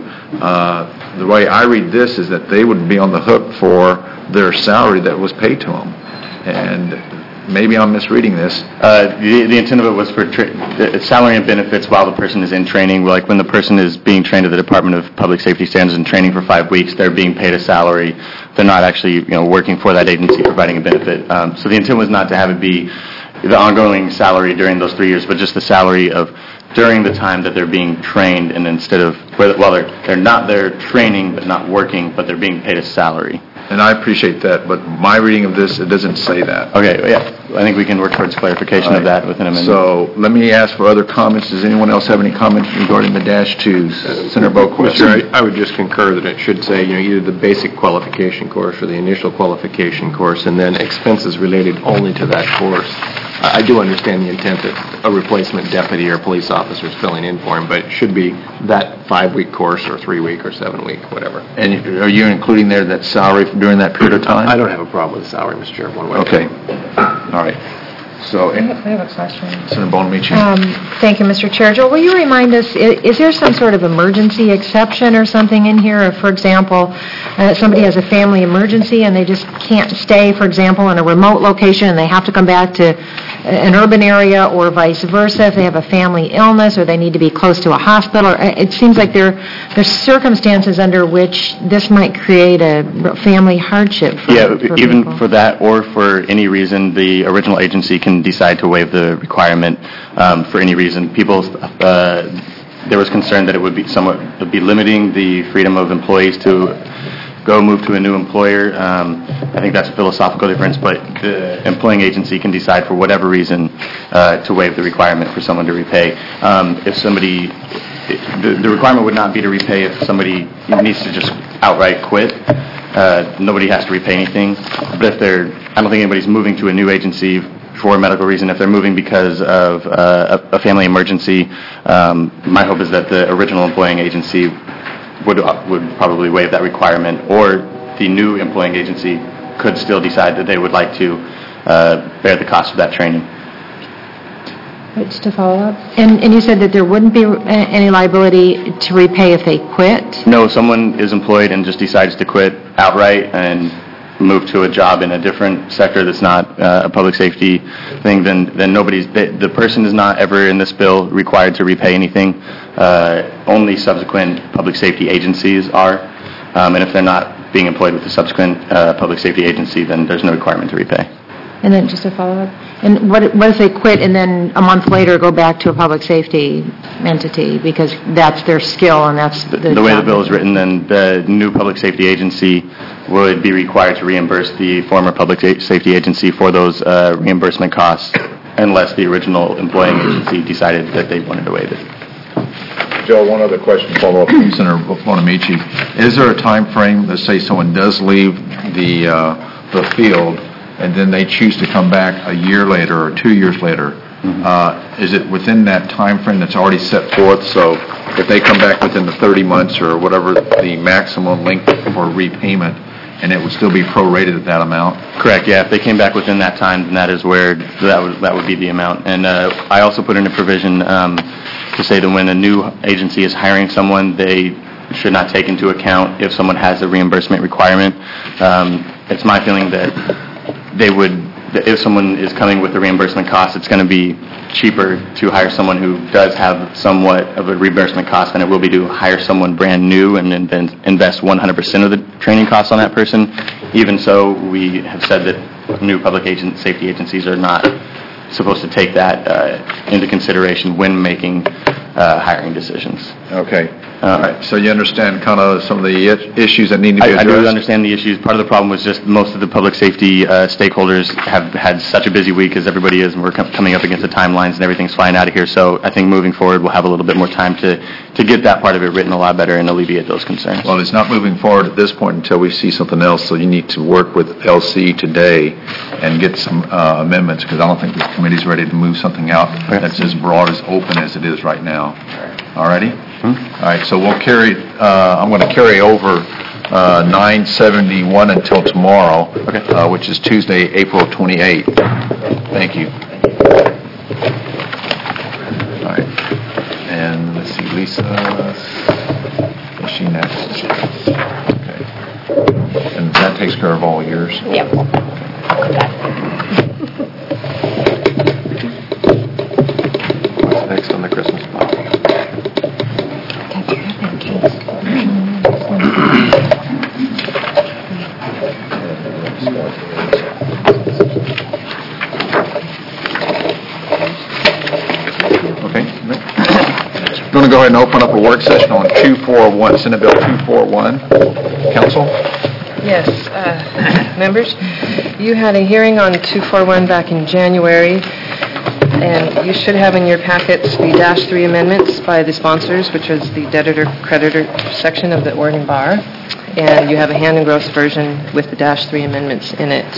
Speaker 1: the way I read this is that they would be on the hook for their salary that was paid to them. And maybe I'm misreading this.
Speaker 4: The intent of it was for salary and benefits while the person is in training. Like when the person is being trained at the Department of Public Safety Standards and Training for 5 weeks, they're being paid a salary. They're not actually working for that agency providing a benefit. So the intent was not to have it be the ongoing salary during those 3 years, but just the salary of during the time that they're being trained, and instead of, they're not there training but not working, but they're being paid a salary.
Speaker 1: And I appreciate that, but my reading of this, it doesn't say that.
Speaker 4: Okay, yeah. I think we can work towards clarification of that with an amendment.
Speaker 1: So let me ask for other comments. Does anyone else have any comments regarding the -2s? Senator Boquist.
Speaker 7: Sure, I would just concur that it should say, either the basic qualification course or the initial qualification course, and then expenses related only to that course. I do understand the intent that a replacement deputy or police officer is filling in for him, but it should be that 5-week course or 3-week or 7-week, whatever.
Speaker 1: And are you including there that salary during that period of time?
Speaker 7: I don't have a problem with the salary, Mr. Chair, one way.
Speaker 1: Okay. All right. So,
Speaker 2: I have a question.
Speaker 1: Senator Bonamici.
Speaker 2: Thank you, Mr. Chair. Joel, will you remind us, is there some sort of emergency exception or something in here? If, for example, somebody has a family emergency and they just can't stay, for example, in a remote location and they have to come back to an urban area, or vice versa, if they have a family illness or they need to be close to a hospital. It seems like there's circumstances under which this might create a family hardship for
Speaker 4: even
Speaker 2: people.
Speaker 4: For that or for any reason, the original agency can decide to waive the requirement for any reason. There was concern that it would be limiting the freedom of employees to go move to a new employer. I think that's a philosophical difference, but the employing agency can decide for whatever reason to waive the requirement for someone to repay. If somebody, the requirement would not be to repay if somebody needs to just outright quit. Nobody has to repay anything. But if I don't think anybody's moving to a new agency for a medical reason. If they're moving because of a family emergency, my hope is that the original employing agency would probably waive that requirement, or the new employing agency could still decide that they would like to bear the cost of that training.
Speaker 2: Just to follow up? And you said that there wouldn't be any liability to repay if they quit?
Speaker 4: No, someone is employed and just decides to quit outright and move to a job in a different sector that's not a public safety thing, then the person is not ever in this bill required to repay anything. Only subsequent public safety agencies are, and if they're not being employed with the subsequent public safety agency, then there's no requirement to repay.
Speaker 2: And then just a follow-up, and what if they quit and then a month later go back to a public safety entity because that's their skill and that's the
Speaker 4: way the bill is written, then the new public safety agency would be required to reimburse the former public safety agency for those reimbursement costs unless the original employing agency decided that they wanted to waive it.
Speaker 1: Joe, one other question, follow up from Senator Bonamici. Is there a time frame, let's say someone does leave the field and then they choose to come back a year later or 2 years later, is it within that time frame that's already set forth? So if they come back within the 30 months or whatever the maximum length for repayment, and it would still be prorated at that amount?
Speaker 4: Correct, yeah. If they came back within that time, then that is where that would be the amount. And I also put in a provision to say that when a new agency is hiring someone, they should not take into account if someone has a reimbursement requirement. It's my feeling that if someone is coming with a reimbursement cost, it's going to be cheaper to hire someone who does have somewhat of a reimbursement cost than it will be to hire someone brand new and then invest 100% of the training costs on that person. Even so, we have said that new public safety agencies are not supposed to take that into consideration when making hiring decisions.
Speaker 1: Okay. All right. So you understand kind of some of the issues that need to be addressed?
Speaker 4: I do understand the issues. Part of the problem was just most of the public safety stakeholders have had such a busy week as everybody is, and we're coming up against the timelines and everything's flying out of here. So I think moving forward we'll have a little bit more time to get that part of it written a lot better and alleviate those concerns.
Speaker 1: Well, it's not moving forward at this point until we see something else, so you need to work with LC today and get some amendments, because I don't think the committee's ready to move something out that's as broad as open as it is right now. All righty? All right, so we'll carry, I'm going to carry over 971 until tomorrow, which is Tuesday, April 28th. Thank you. All right. And let's see, Lisa, is she next? Okay. And that takes care of all yours?
Speaker 10: Yep. I'll come back.
Speaker 1: What's next on the Christmas plan? I'm going to go ahead and open up a work session on 241, Senate Bill 241. Council?
Speaker 11: Yes, members, you had a hearing on 241 back in January, and you should have in your packets the -3 amendments by the sponsors, which is the debtor-creditor section of the Oregon Bar, and you have a hand and gross version with the -3 amendments in it.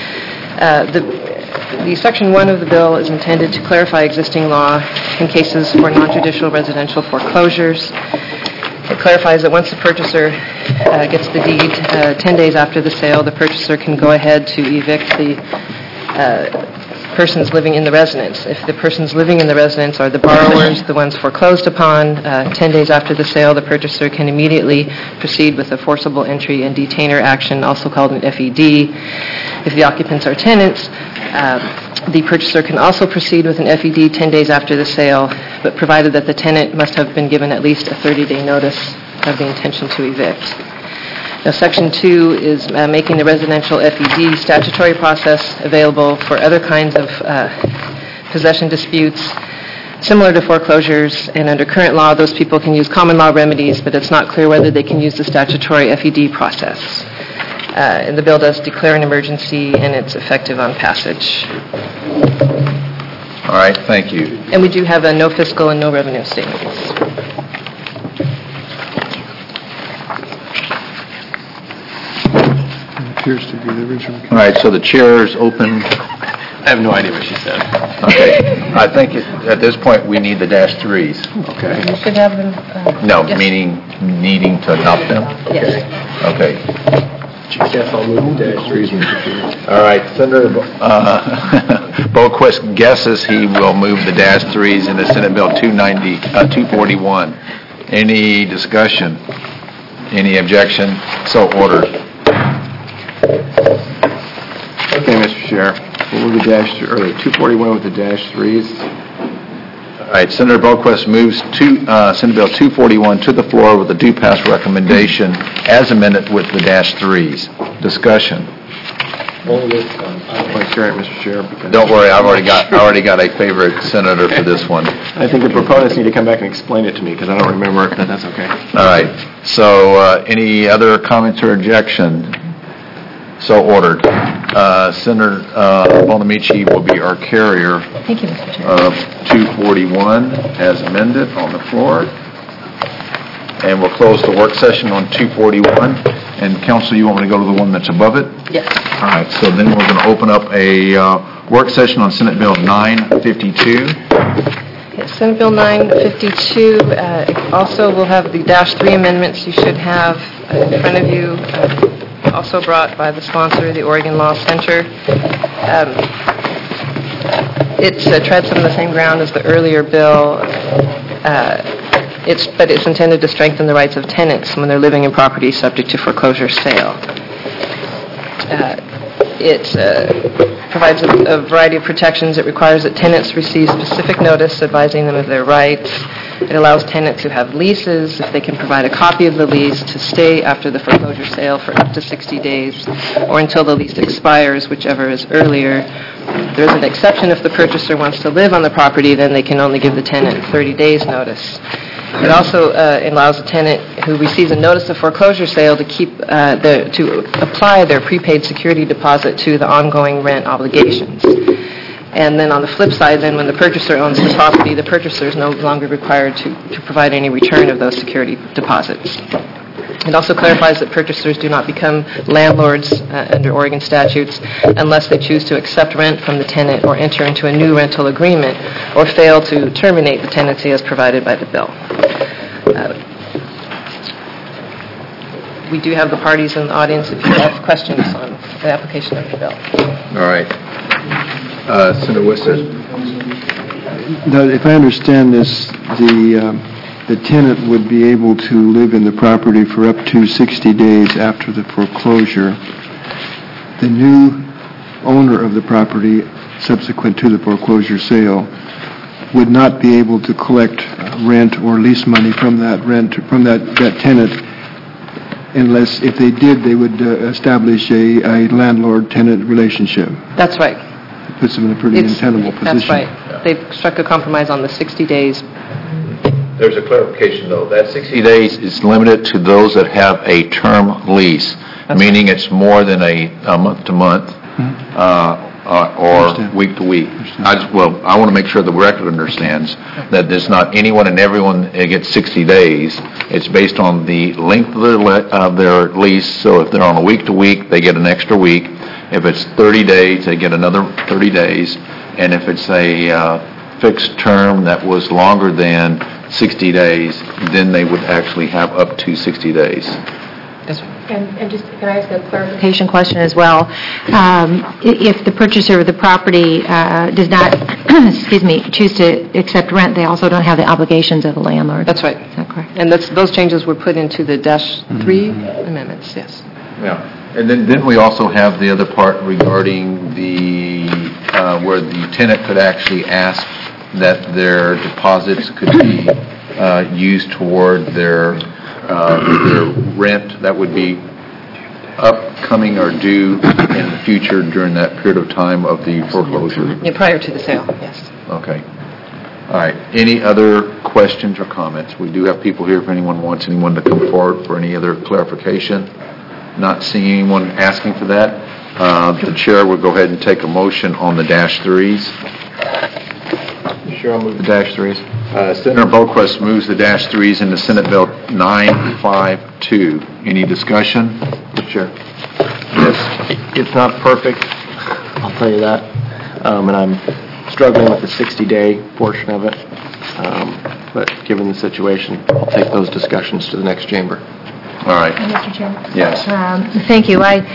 Speaker 11: The Section 1 of the bill is intended to clarify existing law in cases for non-judicial residential foreclosures. It clarifies that once the purchaser gets the deed 10 days after the sale, the purchaser can go ahead to evict the persons living in the residence. If the persons living in the residence are the borrowers, the ones foreclosed upon, 10 days after the sale, the purchaser can immediately proceed with a forcible entry and detainer action, also called an FED. If the occupants are tenants, the purchaser can also proceed with an FED 10 days after the sale, but provided that the tenant must have been given at least a 30-day notice of the intention to evict. Now, Section 2 is making the residential FED statutory process available for other kinds of possession disputes, similar to foreclosures, and under current law, those people can use common law remedies, but it's not clear whether they can use the statutory FED process. And the bill does declare an emergency, and it's effective on passage.
Speaker 1: All right, thank you.
Speaker 11: And we do have a no fiscal and no revenue statements.
Speaker 8: Appears to be the original.
Speaker 1: All right, so the chair is open.
Speaker 7: I have no idea what she said.
Speaker 1: Okay, I think at this point, we need the dash threes.
Speaker 7: Okay.
Speaker 11: You should have them.
Speaker 1: No,
Speaker 11: yes.
Speaker 1: meaning needing to adopt them.
Speaker 11: Yes.
Speaker 1: Okay.
Speaker 7: Yes, I'll move the dash threes, Mr. Chair.
Speaker 1: All right, Senator Boquist guesses he will move the dash threes into Senate Bill 241. Any discussion? Any objection? So ordered.
Speaker 7: Okay, Mr. Chair. We'll move the dash, or the 241 with the dash threes.
Speaker 1: All right, Senator Boquist moves Senate Bill 241 to the floor with a due pass recommendation as amended with the dash threes. Discussion.
Speaker 7: Vice Chair, Mr. Chair. because-
Speaker 1: Don't worry, I already got a favorite senator for this one.
Speaker 7: I think the proponents need to come back and explain it to me, because I don't remember it, but that's okay.
Speaker 1: All right, so any other comments or objection? So ordered. Senator Bonamici will be our carrier
Speaker 2: Thank you, Mr. Chair.
Speaker 1: of 241 as amended on the floor. And we'll close the work session on 241. And council, you want me to go to the one that's above it?
Speaker 11: Yes.
Speaker 1: All right, so then we're going to open up a work session on Senate Bill 952.
Speaker 11: Yes, Senate Bill 952 also will have the dash 3 amendments you should have in front of you, also brought by the sponsor, the Oregon Law Center. It treads some of the same ground as the earlier bill, but it's intended to strengthen the rights of tenants when they're living in property subject to foreclosure sale. It provides a variety of protections. It requires that tenants receive specific notice advising them of their rights. It allows tenants who have leases, if they can provide a copy of the lease, to stay after the foreclosure sale for up to 60 days or until the lease expires, whichever is earlier. There's an exception if the purchaser wants to live on the property, then they can only give the tenant 30 days notice. It also allows a tenant who receives a notice of foreclosure sale to to apply their prepaid security deposit to the ongoing rent obligations. And then on the flip side, then when the purchaser owns the property, the purchaser is no longer required to provide any return of those security deposits. It also clarifies that purchasers do not become landlords under Oregon statutes unless they choose to accept rent from the tenant or enter into a new rental agreement or fail to terminate the tenancy as provided by the bill. We do have the parties in the audience if you have questions on the application of the bill.
Speaker 1: All right. Senator Worcester?
Speaker 8: Now, if I understand this, the tenant would be able to live in the property for up to 60 days after the foreclosure. The new owner of the property, subsequent to the foreclosure sale, would not be able to collect rent or lease money from that tenant unless, if they did, they would establish a landlord-tenant relationship.
Speaker 11: That's right.
Speaker 8: It puts them in a pretty untenable position.
Speaker 11: That's right. They've struck a compromise on the 60 days.
Speaker 1: There's a clarification, though. That 60 days is limited to those that have a term lease, meaning it's more than a month-to-month or week-to-week. I want to make sure the record understands that there's not anyone and everyone that gets 60 days. It's based on the length of their lease. So if they're on a week-to-week, they get an extra week. If it's 30 days, they get another 30 days. And if it's a fixed term that was longer than 60 days, then they would actually have up to 60 days.
Speaker 2: And just, can I ask a clarification question as well? If the purchaser of the property does not, choose to accept rent, they also don't have the obligations of a landlord.
Speaker 11: That's right.
Speaker 2: Is that correct?
Speaker 11: And those changes were put into the dash 3 amendments, yes.
Speaker 1: Yeah. And then didn't we also have the other part regarding the, where the tenant could actually ask that their deposits could be used toward their rent that would be upcoming or due in the future during that period of time of the foreclosure?
Speaker 11: Yeah, prior to the sale, yes.
Speaker 1: Okay. All right. Any other questions or comments? We do have people here if anyone wants anyone to come forward for any other clarification. Not seeing anyone asking for that. The chair will go ahead and take a motion on the dash threes. Sure, I'll move the dash threes. Senator Boquist moves the dash threes into Senate Bill 952. Any discussion?
Speaker 12: Sure. Yes, it's not perfect, I'll tell you that. And I'm struggling with the 60-day portion of it. But given the situation, I'll take those discussions to the next chamber.
Speaker 1: All right.
Speaker 2: Mr. Chair?
Speaker 1: Yes.
Speaker 2: Thank you. I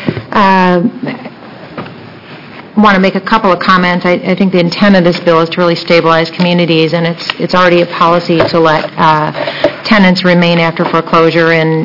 Speaker 2: want to make a couple of comments. I think the intent of this bill is to really stabilize communities, and it's already a policy to let tenants remain after foreclosure in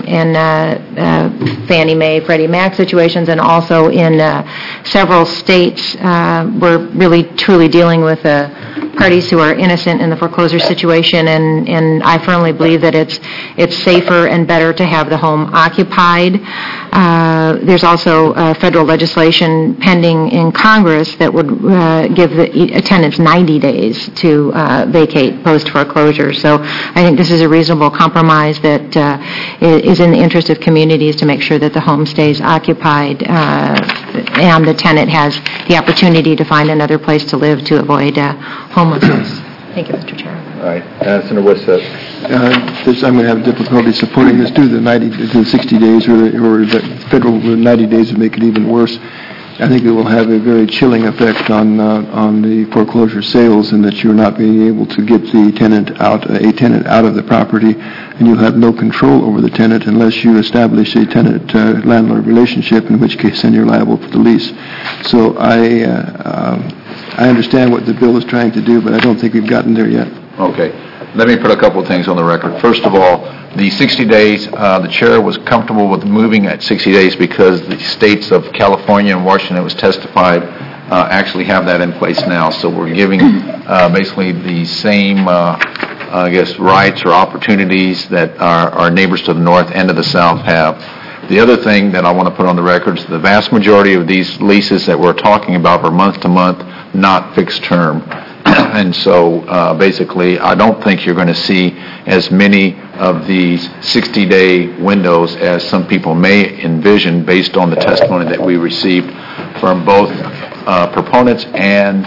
Speaker 2: Fannie Mae, Freddie Mac situations, and also in several states. We're really truly dealing with parties who are innocent in the foreclosure situation, and I firmly believe that it's safer and better to have the home occupied. There's also federal legislation pending in Congress that would give the tenants 90 days to vacate post-foreclosure. So I think this is a reasonable compromise that is in the interest of communities to make sure that the home stays occupied and the tenant has the opportunity to find another place to live to avoid homelessness. Thank you, Mr. Chair.
Speaker 1: All right. Senator Wissett.
Speaker 8: I'm going to have difficulty supporting this due to the 60 days or the federal 90 days would make it even worse. I think it will have a very chilling effect on the foreclosure sales, and that you're not being able to get a tenant out of the property, and you'll have no control over the tenant unless you establish a tenant-landlord relationship, in which case then you're liable for the lease. So I understand what the bill is trying to do, but I don't think we've gotten there yet.
Speaker 1: Okay. Let me put a couple of things on the record. First of all, the 60 days, the chair was comfortable with moving at 60 days because the states of California and Washington, it was testified, actually have that in place now. So we're giving basically the same, rights or opportunities that our neighbors to the north and to the south have. The other thing that I want to put on the record is the vast majority of these leases that we're talking about are month-to-month, not fixed term. And so basically, I don't think you're going to see as many of these 60-day windows as some people may envision based on the testimony that we received from both proponents and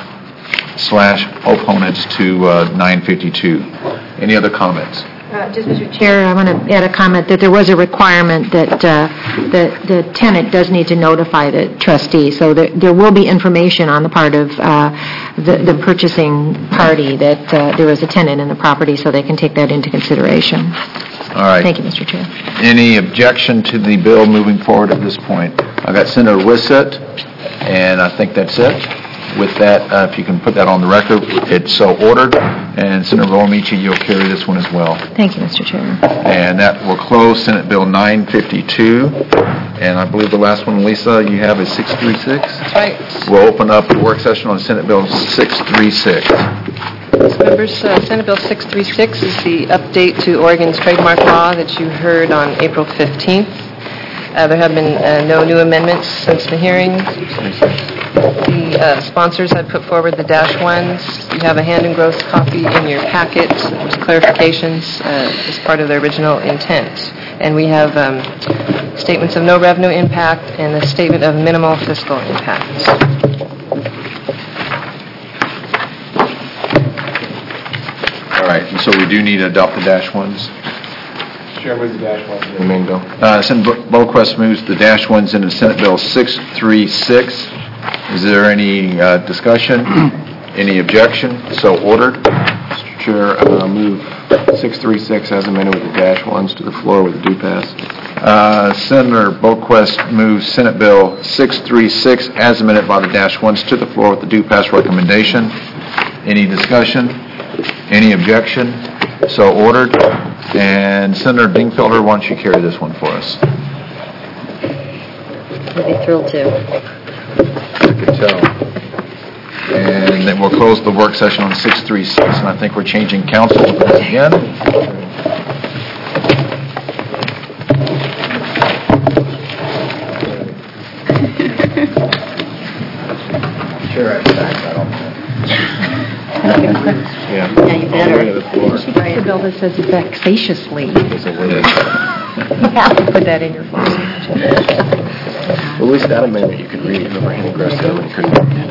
Speaker 1: /opponents to 952. Any other comments?
Speaker 2: Just, Mr. Chair, I want to add a comment that there was a requirement that the tenant does need to notify the trustee. So there will be information on the part of the purchasing party that there is a tenant in the property, so they can take that into consideration.
Speaker 1: All right.
Speaker 2: Thank you, Mr. Chair.
Speaker 1: Any objection to the bill moving forward at this point? I've got Senator Wissett, and I think that's it. With that, if you can put that on the record, it's so ordered. And Senator Volmici, you'll carry this one as well.
Speaker 2: Thank you, Mr. Chair.
Speaker 1: And that will close Senate Bill 952. And I believe the last one, Lisa, you have is 636?
Speaker 11: That's right.
Speaker 1: We'll open up the work session on Senate Bill 636.
Speaker 11: Members, Senate Bill 636 is the update to Oregon's trademark law that you heard on April 15th. There have been no new amendments since the hearing. The sponsors have put forward the -1s. You have a hand-engrossed copy in your packet with clarifications as part of the original intent. And we have statements of no revenue impact and a statement of minimal fiscal impact.
Speaker 1: All right, and so we do need to adopt the -1s.
Speaker 7: Chair, move the -1s in the main bill.
Speaker 1: Senator Boquist moves the -1s into Senate Bill 636. Is there any discussion? Any objection? So ordered.
Speaker 7: Mr. Chair, move 636 as amended with the -1s to the floor with a due pass.
Speaker 1: Senator Boquist moves Senate Bill 636 as amended by the -1s to the floor with the due pass recommendation. Any discussion? Any objection? So ordered. And Senator Dingfelder, why don't you carry this one for us?
Speaker 11: I'd be thrilled to.
Speaker 1: I can tell. And then we'll close the work session on 636, and I think we're changing counsel once again. Sure, I don't know.
Speaker 11: Yeah, you
Speaker 12: floor.
Speaker 2: The bill that says vexatiously.
Speaker 12: There's a limit.
Speaker 2: You have to put that in your phone.
Speaker 12: Well, at least that amendment you could read. Remember Henry Grosso when he couldn't.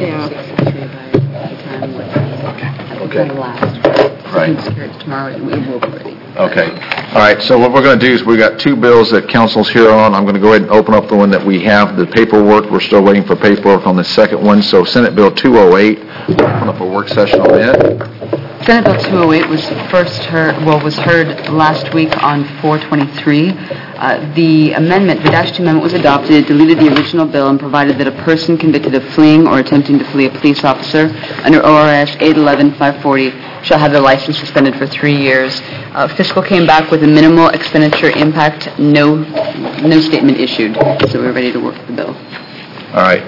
Speaker 12: Okay. Right.
Speaker 1: Okay. All right, so what we're going to do is we've got two bills that council's here on. I'm going to go ahead and open up the one that we have, the paperwork. We're still waiting for paperwork on the second one. So Senate Bill 208, open up a work session on that.
Speaker 13: Senate Bill 208 was heard last week on 423. The amendment, the Dash 2 amendment was adopted, it deleted the original bill and provided that a person convicted of fleeing or attempting to flee a police officer under ORS 811-540 shall have their license suspended for 3 years. Fiscal came back with a minimal expenditure impact, no statement issued, so we're ready to work the bill.
Speaker 1: All right.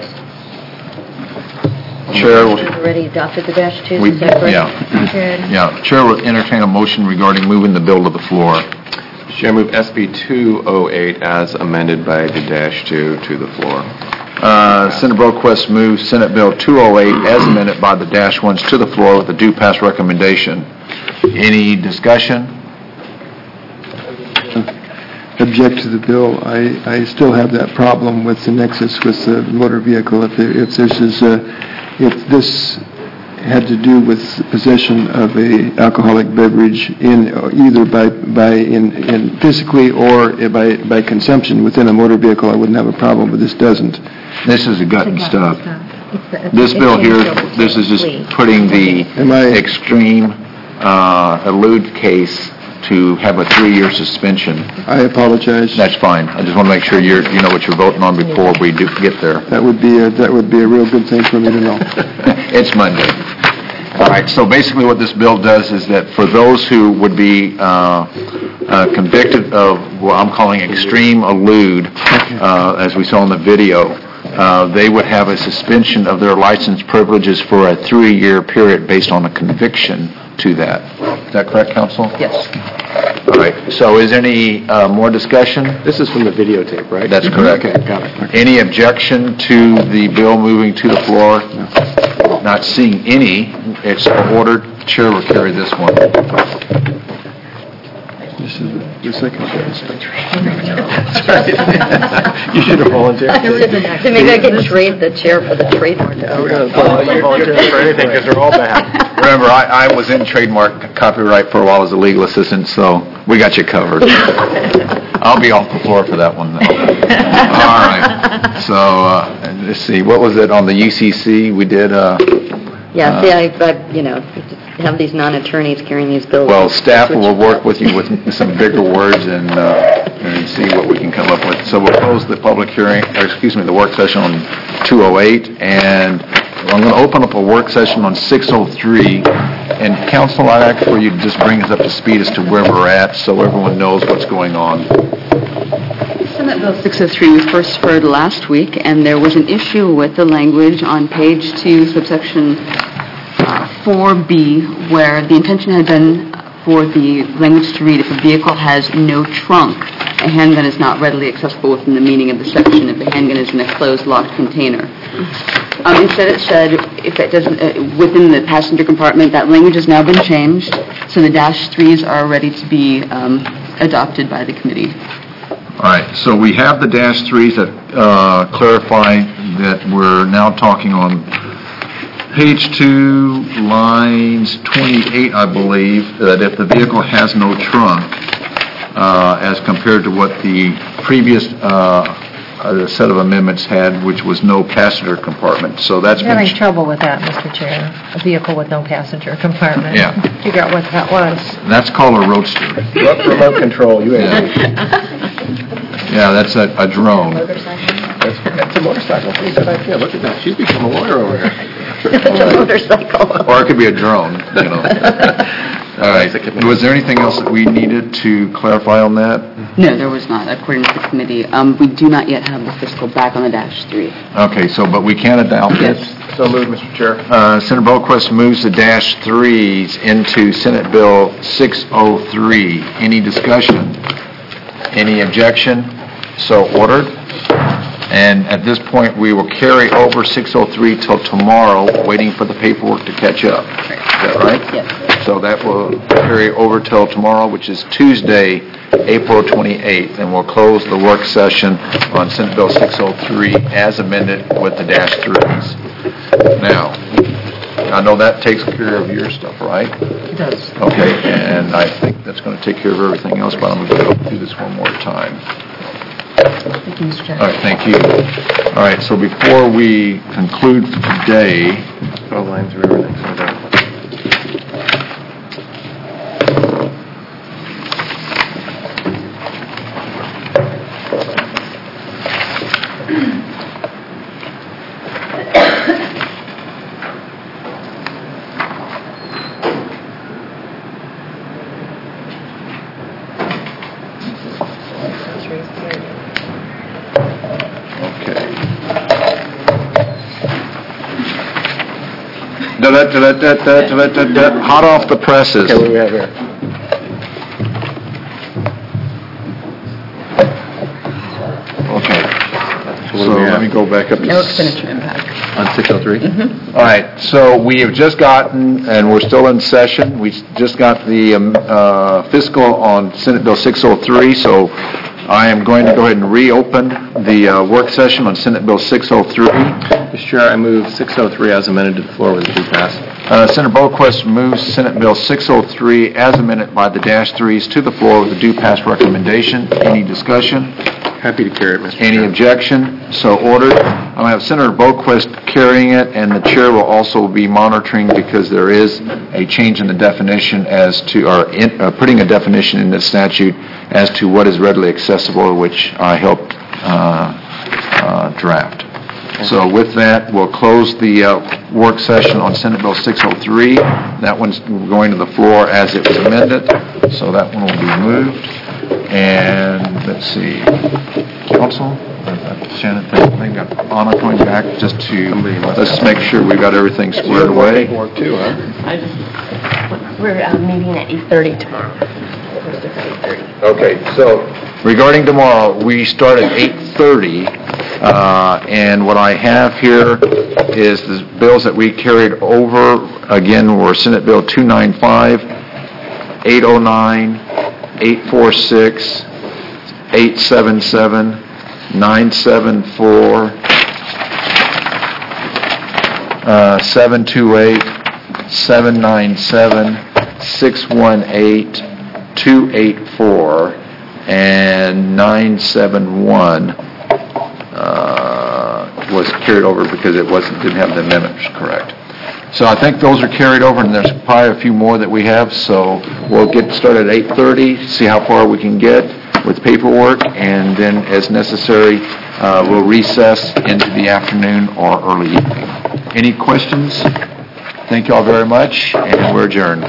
Speaker 1: Chair will...
Speaker 14: We've already adopted the Dash 2,
Speaker 1: We,
Speaker 14: is that correct?
Speaker 1: yeah. Chair will entertain a motion regarding moving the bill to the floor.
Speaker 12: Chair, move SB 208 as amended by the Dash 2 to the floor.
Speaker 1: Senator Broquist moves Senate Bill 208 as amended by the Dash 1s to the floor with a due pass recommendation. Any discussion?
Speaker 8: Object to the bill. I still have that problem with the nexus with the motor vehicle. If this had to do with possession of a alcoholic beverage either by physically or by consumption within a motor vehicle, I wouldn't have a problem, but this doesn't.
Speaker 1: This is a gut and stuff. This bill here, this is just putting the extreme elude case to have a 3-year suspension.
Speaker 8: I apologize.
Speaker 1: That's fine. I just want to make sure you know what you're voting on before we do get there.
Speaker 8: That would be a real good thing for me to know.
Speaker 1: It's Monday. All right, so basically what this bill does is that for those who would be convicted of what I'm calling extreme elude, as we saw in the video, they would have a suspension of their license privileges for a 3-year period based on a conviction to that. Is that correct, Counsel?
Speaker 13: Yes.
Speaker 1: All right, so is there any more discussion?
Speaker 12: This is from the videotape, right?
Speaker 1: That's correct.
Speaker 12: Okay, got it. Okay.
Speaker 1: Any objection to the bill moving to the floor? No. Not seeing any, it's ordered. Chair will carry this one.
Speaker 8: This is the second dispensary.
Speaker 12: You should have volunteered.
Speaker 14: So maybe I can trade the chair for the trademark.
Speaker 12: You volunteer for anything because they're all bad.
Speaker 1: Remember, I was in trademark copyright for a while as a legal assistant, so we got you covered. I'll be off the floor for that one, though. All right. So, let's see. What was it on the UCC? We did...
Speaker 14: Yeah, see, I have these non-attorneys carrying these bills.
Speaker 1: Well, staff will work with you with some bigger words and see what we can come up with. So we'll close the public hearing, the work session on 208, and I'm going to open up a work session on 603. And Counsel, I'd ask for you to just bring us up to speed as to where we're at so everyone knows what's going on.
Speaker 13: Senate Bill 603 was first heard last week, and there was an issue with the language on page 2, subsection 4B, where the intention had been for the language to read, if a vehicle has no trunk, a handgun is not readily accessible within the meaning of the section if a handgun is in a closed, locked container. Instead it said, if it doesn't, within the passenger compartment, that language has now been changed, so the Dash 3s are ready to be adopted by the committee.
Speaker 1: All right, so we have the Dash 3s that clarify that we're now talking on page 2, lines 28, I believe, that if the vehicle has no trunk, as compared to what the previous set of amendments had, which was no passenger compartment. So that's
Speaker 2: I'm having trouble with that, Mr. Chair. A vehicle with no passenger compartment.
Speaker 1: Yeah.
Speaker 2: Figure out what that was.
Speaker 1: That's called a roadster.
Speaker 12: Remote control, you ain't.
Speaker 1: Yeah, that's a drone.
Speaker 12: That's a motorcycle. Pretty good idea. Look at that. She's become a lawyer over here.
Speaker 14: It's a motorcycle.
Speaker 1: Or it could be a drone, you know. All right. Was there anything else that we needed to clarify on that?
Speaker 13: No, there was not, according to the committee. We do not yet have the fiscal back on the Dash 3.
Speaker 1: Okay, but we can adopt it?
Speaker 13: Yes.
Speaker 12: So moved, Mr. Chair.
Speaker 1: Senator Boquist moves the Dash 3s into Senate Bill 603. Any discussion? Any objection? So ordered. And at this point, we will carry over 603 till tomorrow, waiting for the paperwork to catch up. Is that right?
Speaker 13: Yes.
Speaker 1: So that will carry over till tomorrow, which is Tuesday, April 28th, and we'll close the work session on Senate Bill 603 as amended with the -3s. Now, I know that takes care of your stuff, right?
Speaker 11: It does.
Speaker 1: Okay, and I think that's going to take care of everything else, but I'm going to go through this one more time.
Speaker 11: Thank you, Mr. Chair.
Speaker 1: All right, thank you. All right, so before we conclude for today,
Speaker 12: I'll line through everything. So I don't-
Speaker 1: hot off the presses.
Speaker 12: Okay, what do we have here?
Speaker 1: Okay. So let me go back up to...
Speaker 13: No expenditure impact.
Speaker 12: On 603?
Speaker 1: All right, so we have just gotten, and we're still in session, we just got the fiscal on Senate Bill 603, so I am going to go ahead and reopen the work session on Senate Bill 603.
Speaker 12: Mr. Chair, I move 603 as amended to the floor with a due pass.
Speaker 1: Senator Boquist moves Senate Bill 603 as amended by the -3s to the floor with a due pass recommendation. Any discussion?
Speaker 12: Happy to carry it, Mr.
Speaker 1: Any
Speaker 12: Chair.
Speaker 1: objection? So ordered. I'm going to have Senator Boquist carrying it, and the chair will also be monitoring because there is a change in the definition as to, or putting a definition in the statute as to what is readily accessible, which I helped draft. So with that, we'll close the work session on Senate Bill 603. That one's going to the floor as it was amended, so that one will be moved. And let's see, council, Shannon, they've got Anna coming back just to, let's make sure we've got everything squared away.
Speaker 12: Paperwork too, huh?
Speaker 10: We're meeting at 8:30 tomorrow.
Speaker 1: Okay, so regarding tomorrow, we start at 8:30, and what I have here is the bills that we carried over, again, were Senate Bill 295, 809, 846, 877, 974, 728, 797, 618, 284, and 971 was carried over because it didn't have the amendments correct. So I think those are carried over, and there's probably a few more that we have, so we'll get started at 8:30, see how far we can get with paperwork, and then as necessary, we'll recess into the afternoon or early evening. Any questions? Thank you all very much, and we're adjourned.